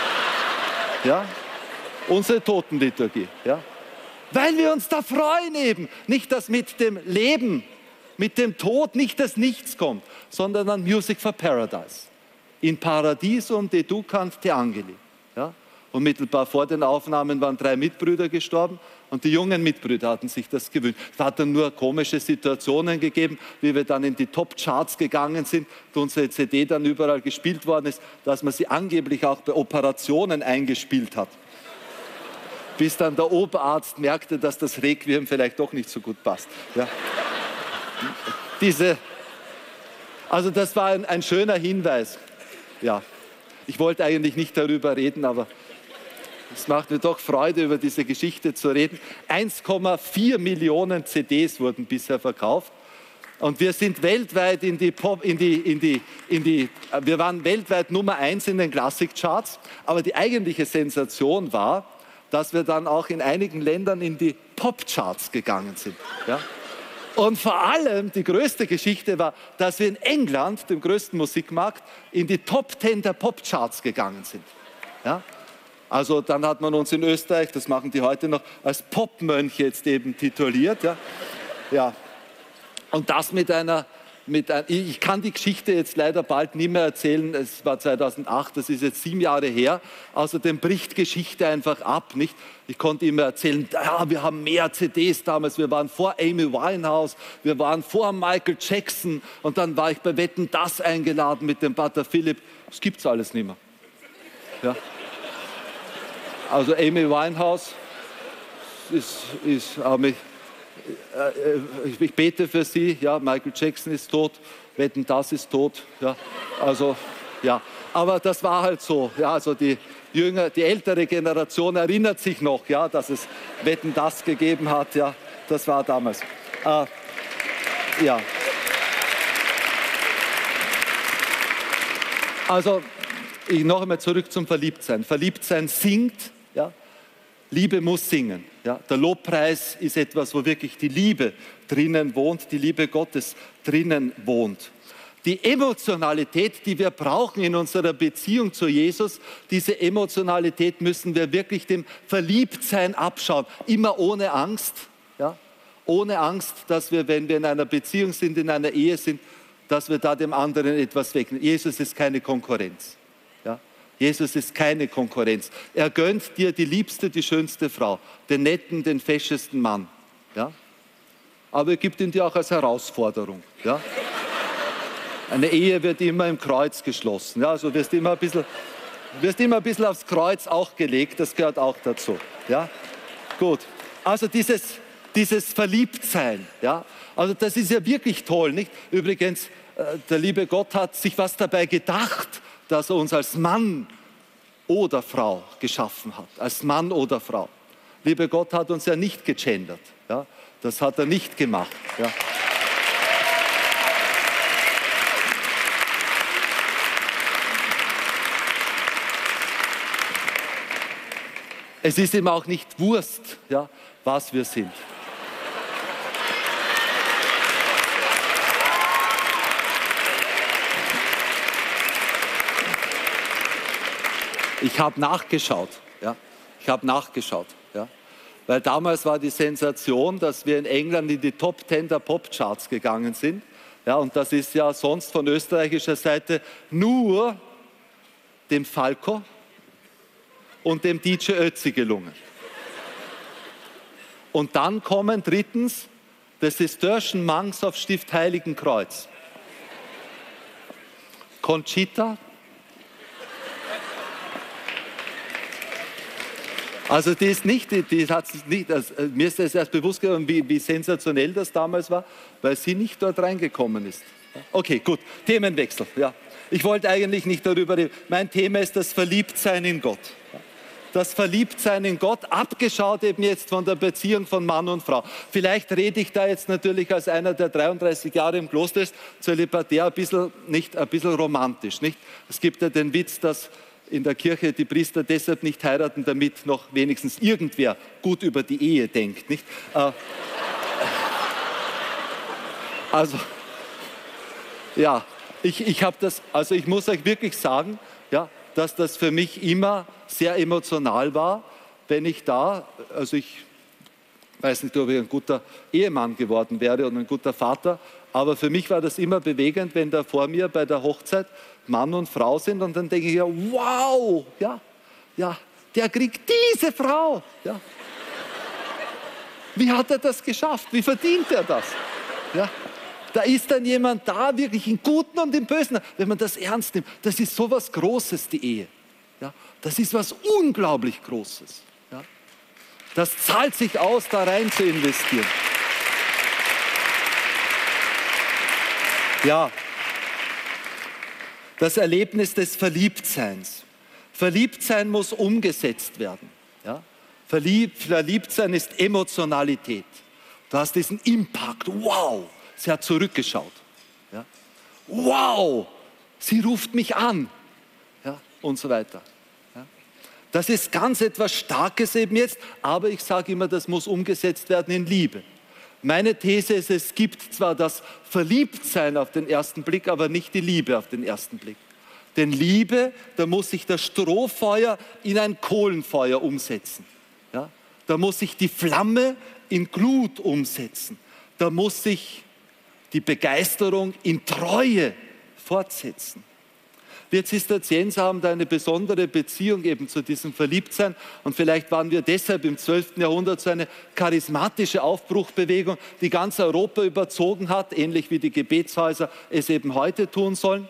Ja? Unsere Totenliturgie. Ja? Weil wir uns da freuen eben. Nicht, dass mit dem Leben, mit dem Tod nicht das Nichts kommt, sondern an Music for Paradise. In Paradisum deducant te angeli. Ja? Unmittelbar vor den Aufnahmen waren 3 Mitbrüder gestorben und die jungen Mitbrüder hatten sich das gewünscht. Es hat dann nur komische Situationen gegeben, wie wir dann in die Top-Charts gegangen sind und unsere CD dann überall gespielt worden ist, dass man sie angeblich auch bei Operationen eingespielt hat. Bis dann der Oberarzt merkte, dass das Requiem vielleicht doch nicht so gut passt. Ja. Also das war ein schöner Hinweis. Ja. Ich wollte eigentlich nicht darüber reden, aber es macht mir doch Freude, über diese Geschichte zu reden. 1,4 Millionen CDs wurden bisher verkauft. Und wir sind weltweit wir waren weltweit Nummer 1 in den Klassikcharts. Aber die eigentliche Sensation war, dass wir dann auch in einigen Ländern in die Popcharts gegangen sind. Ja? Und vor allem die größte Geschichte war, dass wir in England, dem größten Musikmarkt, in die Top 10 der Popcharts gegangen sind. Ja? Also dann hat man uns in Österreich, das machen die heute noch, als Popmönche jetzt eben tituliert. Ja? Ja. Und das ich kann die Geschichte jetzt leider bald nicht mehr erzählen, es war 2008, das ist jetzt 7 Jahre her, außerdem bricht Geschichte einfach ab, nicht? Ich konnte immer erzählen, ja, wir haben mehr CDs damals, wir waren vor Amy Winehouse, wir waren vor Michael Jackson und dann war ich bei Wetten, das eingeladen mit dem Pater Philipp, das gibt's alles nicht mehr. Ja. Also Amy Winehouse ich bete für sie, ja, Michael Jackson ist tot, Wetten, das ist tot, ja, also, ja, aber das war halt so, ja, also die ältere Generation erinnert sich noch, ja, dass es Wetten, das gegeben hat, ja, das war damals, ja. Also, noch einmal zurück zum Verliebtsein. Verliebtsein singt, ja. Liebe muss singen. Ja. Der Lobpreis ist etwas, wo wirklich die Liebe drinnen wohnt, die Liebe Gottes drinnen wohnt. Die Emotionalität, die wir brauchen in unserer Beziehung zu Jesus, diese Emotionalität müssen wir wirklich dem Verliebtsein abschauen. Immer ohne Angst. Ja. Ohne Angst, dass wir, wenn wir in einer Beziehung sind, in einer Ehe sind, dass wir da dem anderen etwas wegnehmen. Jesus ist keine Konkurrenz. Jesus ist keine Konkurrenz. Er gönnt dir die liebste, die schönste Frau, den netten, den feschesten Mann. Ja? Aber er gibt ihn dir auch als Herausforderung. Ja? Eine Ehe wird immer im Kreuz geschlossen. Ja? Also wirst immer ein bisschen aufs Kreuz auch gelegt, das gehört auch dazu. Ja? Gut, also dieses Verliebtsein, ja? Also das ist ja wirklich toll, nicht? Übrigens, der liebe Gott hat sich was dabei gedacht, dass er uns als Mann oder Frau geschaffen hat, als Mann oder Frau. Liebe Gott hat uns ja nicht gegendert, ja? Das hat er nicht gemacht. Ja? Es ist ihm auch nicht Wurst, ja, was wir sind. Ich habe nachgeschaut, ja. Ich habe nachgeschaut, ja. Weil damals war die Sensation, dass wir in England in die Top 10 der Popcharts gegangen sind. Ja, und das ist ja sonst von österreichischer Seite nur dem Falco und dem DJ Ötzi gelungen. Und dann kommen drittens the Cistercian Monks auf Stift Heiligenkreuz. Conchita. Also die ist nicht, die hat nicht, mir ist das erst bewusst geworden, wie sensationell das damals war, weil sie nicht dort reingekommen ist. Okay, gut, Themenwechsel. Ja. Ich wollte eigentlich nicht darüber reden. Mein Thema ist das Verliebtsein in Gott. Das Verliebtsein in Gott, abgeschaut eben jetzt von der Beziehung von Mann und Frau. Vielleicht rede ich da jetzt natürlich als einer, der 33 Jahre im Kloster ist, zölibatär ein bisschen romantisch. Nicht? Es gibt ja den Witz, dass in der Kirche die Priester deshalb nicht heiraten, damit noch wenigstens irgendwer gut über die Ehe denkt. Nicht? Also, ja, ich habe das, also ich muss euch wirklich sagen, ja, dass das für mich immer sehr emotional war, wenn ich da, also ich weiß nicht, ob ich ein guter Ehemann geworden wäre oder ein guter Vater, aber für mich war das immer bewegend, wenn da vor mir bei der Hochzeit Mann und Frau sind und dann denke ich, ja, wow, ja, der kriegt diese Frau. Ja. Wie hat er das geschafft? Wie verdient er das? Ja. Da ist dann jemand da, wirklich im Guten und im Bösen. Wenn man das ernst nimmt, das ist so was Großes, die Ehe. Ja. Das ist was unglaublich Großes. Ja. Das zahlt sich aus, da rein zu investieren. Ja, das Erlebnis des Verliebtseins. Verliebtsein muss umgesetzt werden. Ja? Verliebtsein ist Emotionalität. Du hast diesen Impact. Wow, sie hat zurückgeschaut. Ja? Wow, sie ruft mich an. Ja? Und so weiter. Ja? Das ist ganz etwas Starkes eben jetzt, aber ich sage immer, das muss umgesetzt werden in Liebe. Meine These ist, es gibt zwar das Verliebtsein auf den ersten Blick, aber nicht die Liebe auf den ersten Blick. Denn Liebe, da muss sich das Strohfeuer in ein Kohlenfeuer umsetzen. Ja? Da muss sich die Flamme in Glut umsetzen. Da muss sich die Begeisterung in Treue fortsetzen. Wir Zisterzienser haben da eine besondere Beziehung eben zu diesem Verliebtsein und vielleicht waren wir deshalb im 12. Jahrhundert so eine charismatische Aufbruchbewegung, die ganz Europa überzogen hat, ähnlich wie die Gebetshäuser es eben heute tun sollen,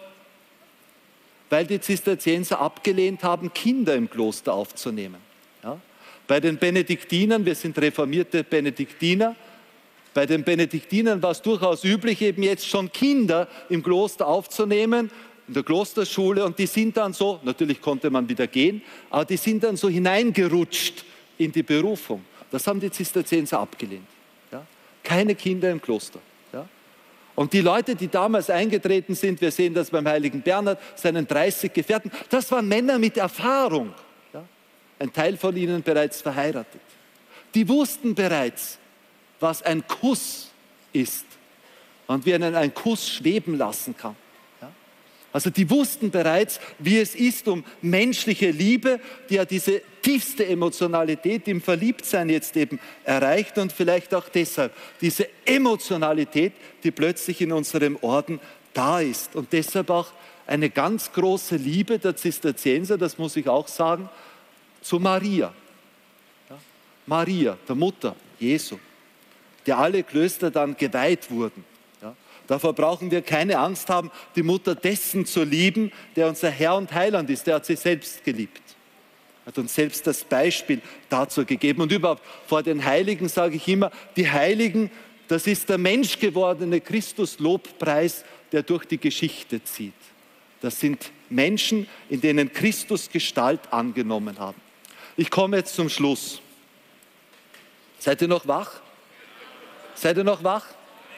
weil die Zisterzienser abgelehnt haben, Kinder im Kloster aufzunehmen. Ja? Bei den Benediktinern, wir sind reformierte Benediktiner, bei den Benediktinern war es durchaus üblich, eben jetzt schon Kinder im Kloster aufzunehmen, in der Klosterschule, und die sind dann so, natürlich konnte man wieder gehen, aber die sind dann so hineingerutscht in die Berufung. Das haben die Zisterzienser abgelehnt. Ja? Keine Kinder im Kloster. Ja? Und die Leute, die damals eingetreten sind, wir sehen das beim heiligen Bernhard, seinen 30 Gefährten, das waren Männer mit Erfahrung. Ja? Ein Teil von ihnen bereits verheiratet. Die wussten bereits, was ein Kuss ist und wie einen Kuss schweben lassen kann. Also die wussten bereits, wie es ist, um menschliche Liebe, die ja diese tiefste Emotionalität im Verliebtsein jetzt eben erreicht und vielleicht auch deshalb diese Emotionalität, die plötzlich in unserem Orden da ist. Und deshalb auch eine ganz große Liebe der Zisterzienser, das muss ich auch sagen, zu Maria. Ja, Maria, der Mutter Jesu, der alle Klöster dann geweiht wurden. Davor brauchen wir keine Angst haben, die Mutter dessen zu lieben, der unser Herr und Heiland ist. Der hat sie selbst geliebt, hat uns selbst das Beispiel dazu gegeben. Und überhaupt vor den Heiligen sage ich immer, die Heiligen, das ist der menschgewordene Christus-Lobpreis, der durch die Geschichte zieht. Das sind Menschen, in denen Christus Gestalt angenommen haben. Ich komme jetzt zum Schluss. Seid ihr noch wach? Seid ihr noch wach?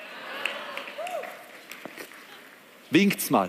Winkt's mal.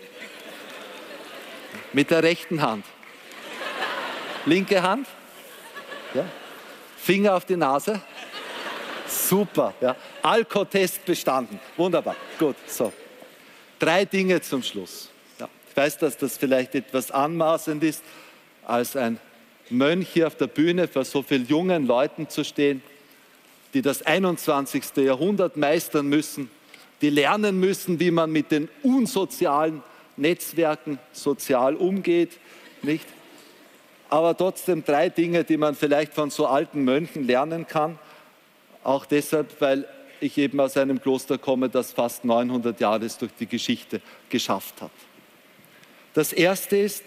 Mit der rechten Hand. Linke Hand. Ja? Finger auf die Nase. Super. Ja? Alkotest bestanden. Wunderbar. Gut, so. 3 Dinge zum Schluss. Ja. Ich weiß, dass das vielleicht etwas anmaßend ist, als ein Mönch hier auf der Bühne vor so vielen jungen Leuten zu stehen, die das 21. Jahrhundert meistern müssen, die lernen müssen, wie man mit den unsozialen Netzwerken sozial umgeht, nicht? Aber trotzdem 3 Dinge, die man vielleicht von so alten Mönchen lernen kann. Auch deshalb, weil ich eben aus einem Kloster komme, das fast 900 Jahre durch die Geschichte geschafft hat. Das erste ist,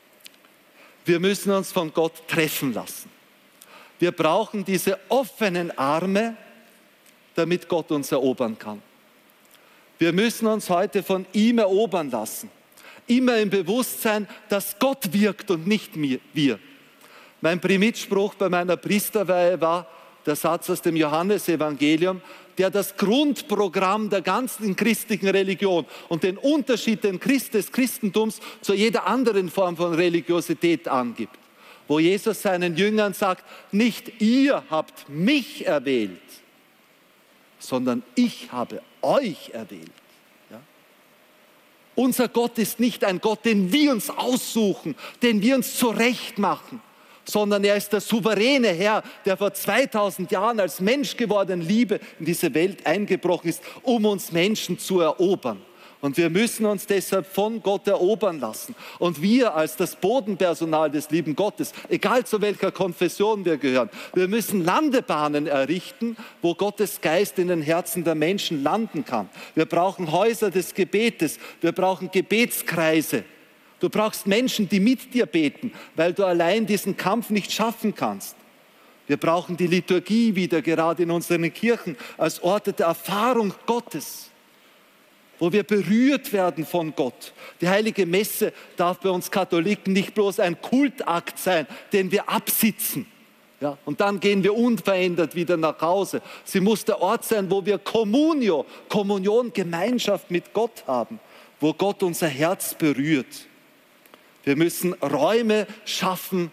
wir müssen uns von Gott treffen lassen. Wir brauchen diese offenen Arme, damit Gott uns erobern kann. Wir müssen uns heute von ihm erobern lassen. Immer im Bewusstsein, dass Gott wirkt und nicht wir. Mein Primitspruch bei meiner Priesterweihe war der Satz aus dem Johannesevangelium, der das Grundprogramm der ganzen christlichen Religion und den Unterschied des Christentums zu jeder anderen Form von Religiosität angibt. Wo Jesus seinen Jüngern sagt, nicht ihr habt mich erwählt, sondern ich habe euch erwählt. Ja? Unser Gott ist nicht ein Gott, den wir uns aussuchen, den wir uns zurechtmachen, sondern er ist der souveräne Herr, der vor 2000 Jahren als Mensch gewordene Liebe in diese Welt eingebrochen ist, um uns Menschen zu erobern. Und wir müssen uns deshalb von Gott erobern lassen. Und wir als das Bodenpersonal des lieben Gottes, egal zu welcher Konfession wir gehören, wir müssen Landebahnen errichten, wo Gottes Geist in den Herzen der Menschen landen kann. Wir brauchen Häuser des Gebetes, wir brauchen Gebetskreise. Du brauchst Menschen, die mit dir beten, weil du allein diesen Kampf nicht schaffen kannst. Wir brauchen die Liturgie wieder, gerade in unseren Kirchen, als Orte der Erfahrung Gottes, wo wir berührt werden von Gott. Die Heilige Messe darf bei uns Katholiken nicht bloß ein Kultakt sein, den wir absitzen. Ja, und dann gehen wir unverändert wieder nach Hause. Sie muss der Ort sein, wo wir Communio, Kommunion, Gemeinschaft mit Gott haben, wo Gott unser Herz berührt. Wir müssen Räume schaffen,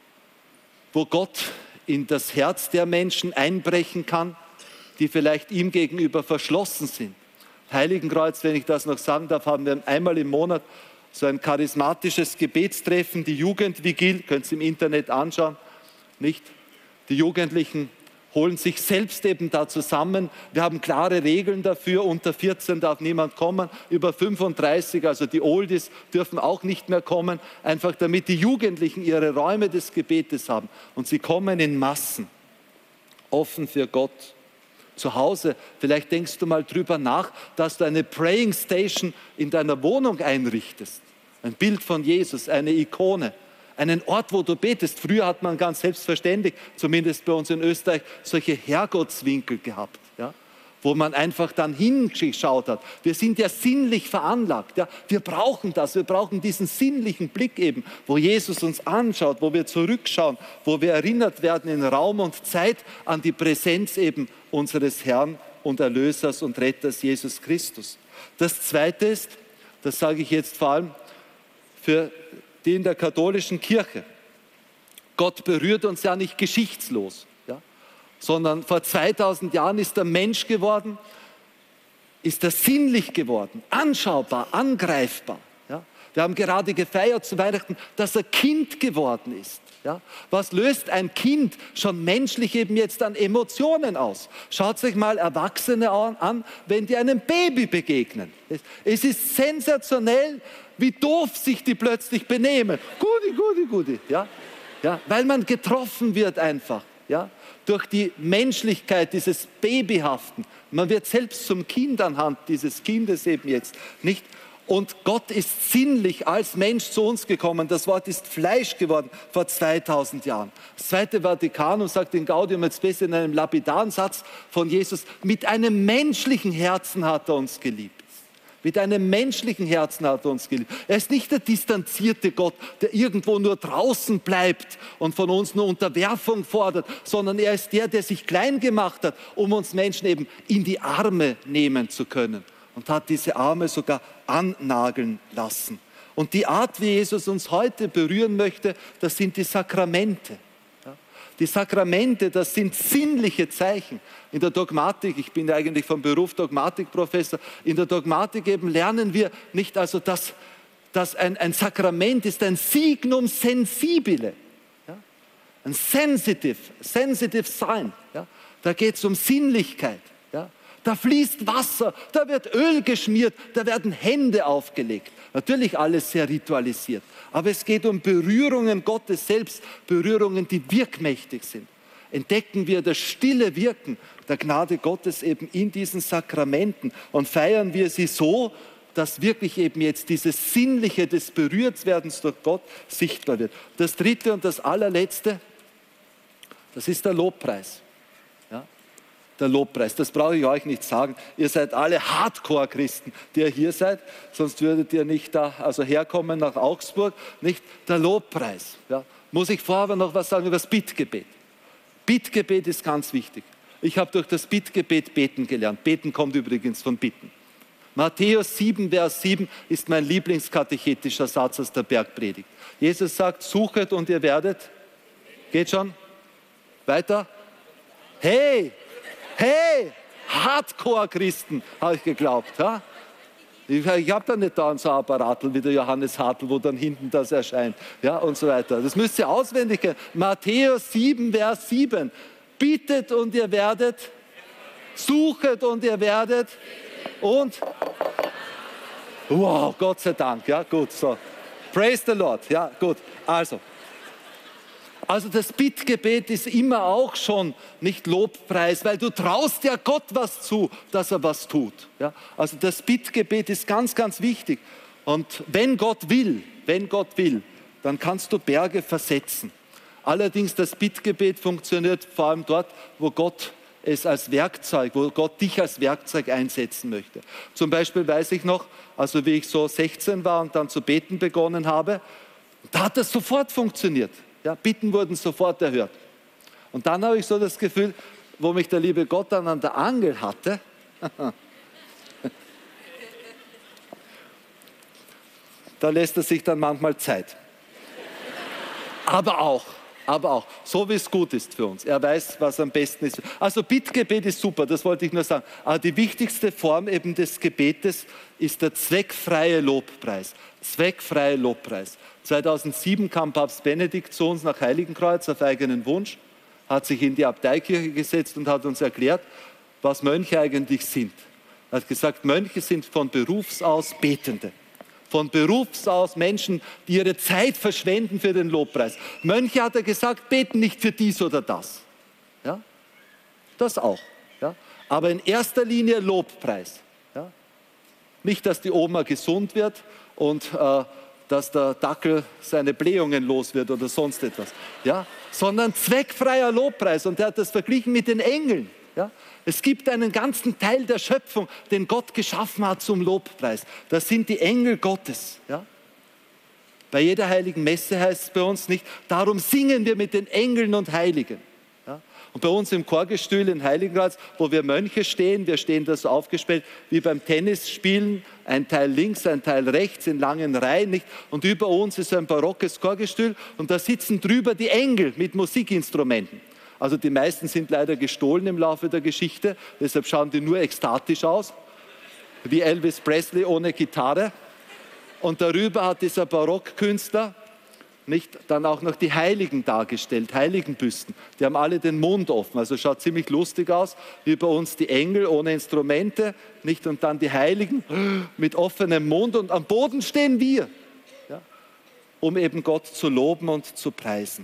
wo Gott in das Herz der Menschen einbrechen kann, die vielleicht ihm gegenüber verschlossen sind. Heiligenkreuz, wenn ich das noch sagen darf, haben wir einmal im Monat so ein charismatisches Gebetstreffen, die Jugendvigil, könnt ihr im Internet anschauen, nicht? Die Jugendlichen holen sich selbst eben da zusammen. Wir haben klare Regeln dafür, unter 14 darf niemand kommen, über 35, also die Oldies, dürfen auch nicht mehr kommen, einfach damit die Jugendlichen ihre Räume des Gebetes haben. Und sie kommen in Massen, offen für Gott. Zu Hause, vielleicht denkst du mal drüber nach, dass du eine Praying Station in deiner Wohnung einrichtest. Ein Bild von Jesus, eine Ikone, einen Ort, wo du betest. Früher hat man ganz selbstverständlich, zumindest bei uns in Österreich, solche Herrgottswinkel gehabt, ja, wo man einfach dann hingeschaut hat. Wir sind ja sinnlich veranlagt. Ja. Wir brauchen das, wir brauchen diesen sinnlichen Blick eben, wo Jesus uns anschaut, wo wir zurückschauen, wo wir erinnert werden in Raum und Zeit an die Präsenz eben unseres Herrn und Erlösers und Retters Jesus Christus. Das Zweite ist, das sage ich jetzt vor allem für die in der katholischen Kirche, Gott berührt uns ja nicht geschichtslos, ja, sondern vor 2000 Jahren ist er Mensch geworden, ist er sinnlich geworden, anschaubar, angreifbar. Ja. Wir haben gerade gefeiert zu Weihnachten, dass er Kind geworden ist. Ja, was löst ein Kind schon menschlich eben jetzt an Emotionen aus? Schaut euch mal Erwachsene an, wenn die einem Baby begegnen. Es ist sensationell, wie doof sich die plötzlich benehmen. Guti. Ja? Ja, weil man getroffen wird einfach. Ja? Durch die Menschlichkeit dieses Babyhaften. Man wird selbst zum Kind anhand dieses Kindes eben jetzt. Nicht? Und Gott ist sinnlich als Mensch zu uns gekommen. Das Wort ist Fleisch geworden vor 2000 Jahren. Das Zweite Vatikanum sagt in Gaudium et Spes in einem lapidaren Satz von Jesus, mit einem menschlichen Herzen hat er uns geliebt. Mit einem menschlichen Herzen hat er uns geliebt. Er ist nicht der distanzierte Gott, der irgendwo nur draußen bleibt und von uns nur Unterwerfung fordert, sondern er ist der, der sich klein gemacht hat, um uns Menschen eben in die Arme nehmen zu können. Und hat diese Arme sogar annageln lassen. Und die Art, wie Jesus uns heute berühren möchte, das sind die Sakramente. Ja? Die Sakramente, das sind sinnliche Zeichen. In der Dogmatik, ich bin ja eigentlich vom Beruf Dogmatikprofessor, in der Dogmatik eben lernen wir nicht, also dass ein Sakrament ist ein Signum sensibile, ja? Ein sensitive sign. Ja? Da geht es um Sinnlichkeit. Ja? Da fließt Wasser, da wird Öl geschmiert, da werden Hände aufgelegt. Natürlich alles sehr ritualisiert, aber es geht um Berührungen Gottes selbst, Berührungen, die wirkmächtig sind. Entdecken wir das stille Wirken der Gnade Gottes eben in diesen Sakramenten und feiern wir sie so, dass wirklich eben jetzt dieses Sinnliche des Berührtwerdens durch Gott sichtbar wird. Das dritte und das allerletzte, das ist der Lobpreis. Ja? Der Lobpreis, das brauche ich euch nicht sagen. Ihr seid alle Hardcore-Christen, die ihr hier seid, sonst würdet ihr nicht da herkommen nach Augsburg. Nicht der Lobpreis. Ja? Muss ich vorher aber noch was sagen über das Bittgebet. Bittgebet ist ganz wichtig. Ich habe durch das Bittgebet beten gelernt. Beten kommt übrigens von Bitten. Matthäus 7, Vers 7 ist mein Lieblingskatechetischer Satz aus der Bergpredigt. Jesus sagt, suchet und ihr werdet. Geht schon? Weiter? Hey, Hardcore-Christen, habe ich geglaubt. Ja? Ich habe da nicht da so ein Apparatel wie der Johannes Hartl, wo dann hinten das erscheint, ja, und so weiter. Das müsst ihr auswendig kennen. Matthäus 7, Vers 7. Bittet und ihr werdet, suchet und ihr werdet und wow, Gott sei Dank, ja, gut, so. Praise the Lord, ja, gut. Also das Bittgebet ist immer auch schon nicht Lobpreis, weil du traust ja Gott was zu, dass er was tut. Ja? Also das Bittgebet ist ganz, ganz wichtig. Und wenn Gott will, dann kannst du Berge versetzen. Allerdings das Bittgebet funktioniert vor allem dort, wo Gott es als Werkzeug, wo Gott dich als Werkzeug einsetzen möchte. Zum Beispiel weiß ich noch, also wie ich so 16 war und dann zu beten begonnen habe, da hat das sofort funktioniert. Ja, Bitten wurden sofort erhört. Und dann habe ich so das Gefühl, wo mich der liebe Gott dann an der Angel hatte, da lässt er sich dann manchmal Zeit. Aber auch, so wie es gut ist für uns. Er weiß, was am besten ist. Also Bittgebet ist super, das wollte ich nur sagen. Aber die wichtigste Form eben des Gebetes ist der zweckfreie Lobpreis. Zweckfreie Lobpreis. 2007 kam Papst Benedikt zu uns nach Heiligenkreuz auf eigenen Wunsch, hat sich in die Abteikirche gesetzt und hat uns erklärt, was Mönche eigentlich sind. Er hat gesagt, Mönche sind von Berufs aus Betende. Von Berufs aus Menschen, die ihre Zeit verschwenden für den Lobpreis. Mönche, hat er gesagt, beten nicht für dies oder das. Ja? Das auch. Ja? Aber in erster Linie Lobpreis. Ja? Nicht, dass die Oma gesund wird und dass der Dackel seine Blähungen los wird oder sonst etwas. Ja? Sondern zweckfreier Lobpreis. Und er hat das verglichen mit den Engeln. Ja? Es gibt einen ganzen Teil der Schöpfung, den Gott geschaffen hat zum Lobpreis. Das sind die Engel Gottes. Ja? Bei jeder heiligen Messe heißt es bei uns nicht, darum singen wir mit den Engeln und Heiligen. Ja? Und bei uns im Chorgestühl in Heiligenkreuz, wo wir Mönche stehen, wir stehen da so aufgestellt wie beim Tennisspielen, ein Teil links, ein Teil rechts in langen Reihen. Nicht? Und über uns ist ein barockes Chorgestühl und da sitzen drüber die Engel mit Musikinstrumenten. Also die meisten sind leider gestohlen im Laufe der Geschichte, deshalb schauen die nur ekstatisch aus, wie Elvis Presley ohne Gitarre. Und darüber hat dieser Barockkünstler dann auch noch die Heiligen dargestellt, Heiligenbüsten. Die haben alle den Mund offen, also schaut ziemlich lustig aus, wie bei uns die Engel ohne Instrumente, nicht? Und dann die Heiligen mit offenem Mund und am Boden stehen wir, ja? Um eben Gott zu loben und zu preisen.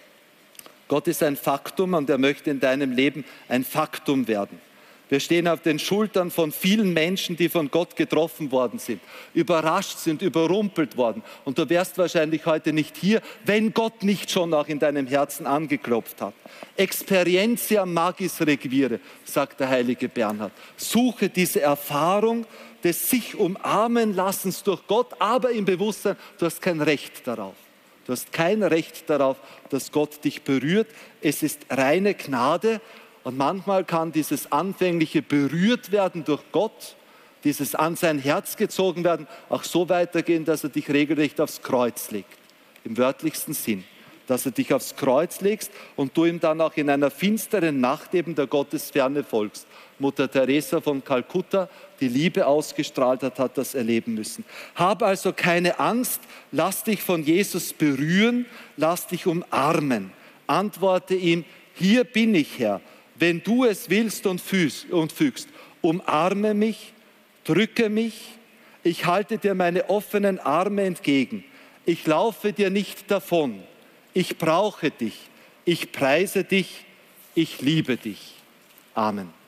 Gott ist ein Faktum und er möchte in deinem Leben ein Faktum werden. Wir stehen auf den Schultern von vielen Menschen, die von Gott getroffen worden sind, überrascht sind, überrumpelt worden. Und du wärst wahrscheinlich heute nicht hier, wenn Gott nicht schon auch in deinem Herzen angeklopft hat. Experientia magis require, sagt der heilige Bernhard. Suche diese Erfahrung des sich umarmen Lassens durch Gott, aber im Bewusstsein, du hast kein Recht darauf. Du hast kein Recht darauf, dass Gott dich berührt. Es ist reine Gnade und manchmal kann dieses anfängliche berührt werden durch Gott, dieses an sein Herz gezogen werden, auch so weitergehen, dass er dich regelrecht aufs Kreuz legt. Im wörtlichsten Sinn. dass er dich aufs Kreuz legst und du ihm dann auch in einer finsteren Nacht eben der Gottesferne folgst. Mutter Teresa von Kalkutta, die Liebe ausgestrahlt hat, hat das erleben müssen. Hab also keine Angst, lass dich von Jesus berühren, lass dich umarmen. Antworte ihm, hier bin ich, Herr, wenn du es willst und fügst. Umarme mich, drücke mich, ich halte dir meine offenen Arme entgegen. Ich laufe dir nicht davon. Ich brauche dich, ich preise dich, ich liebe dich. Amen.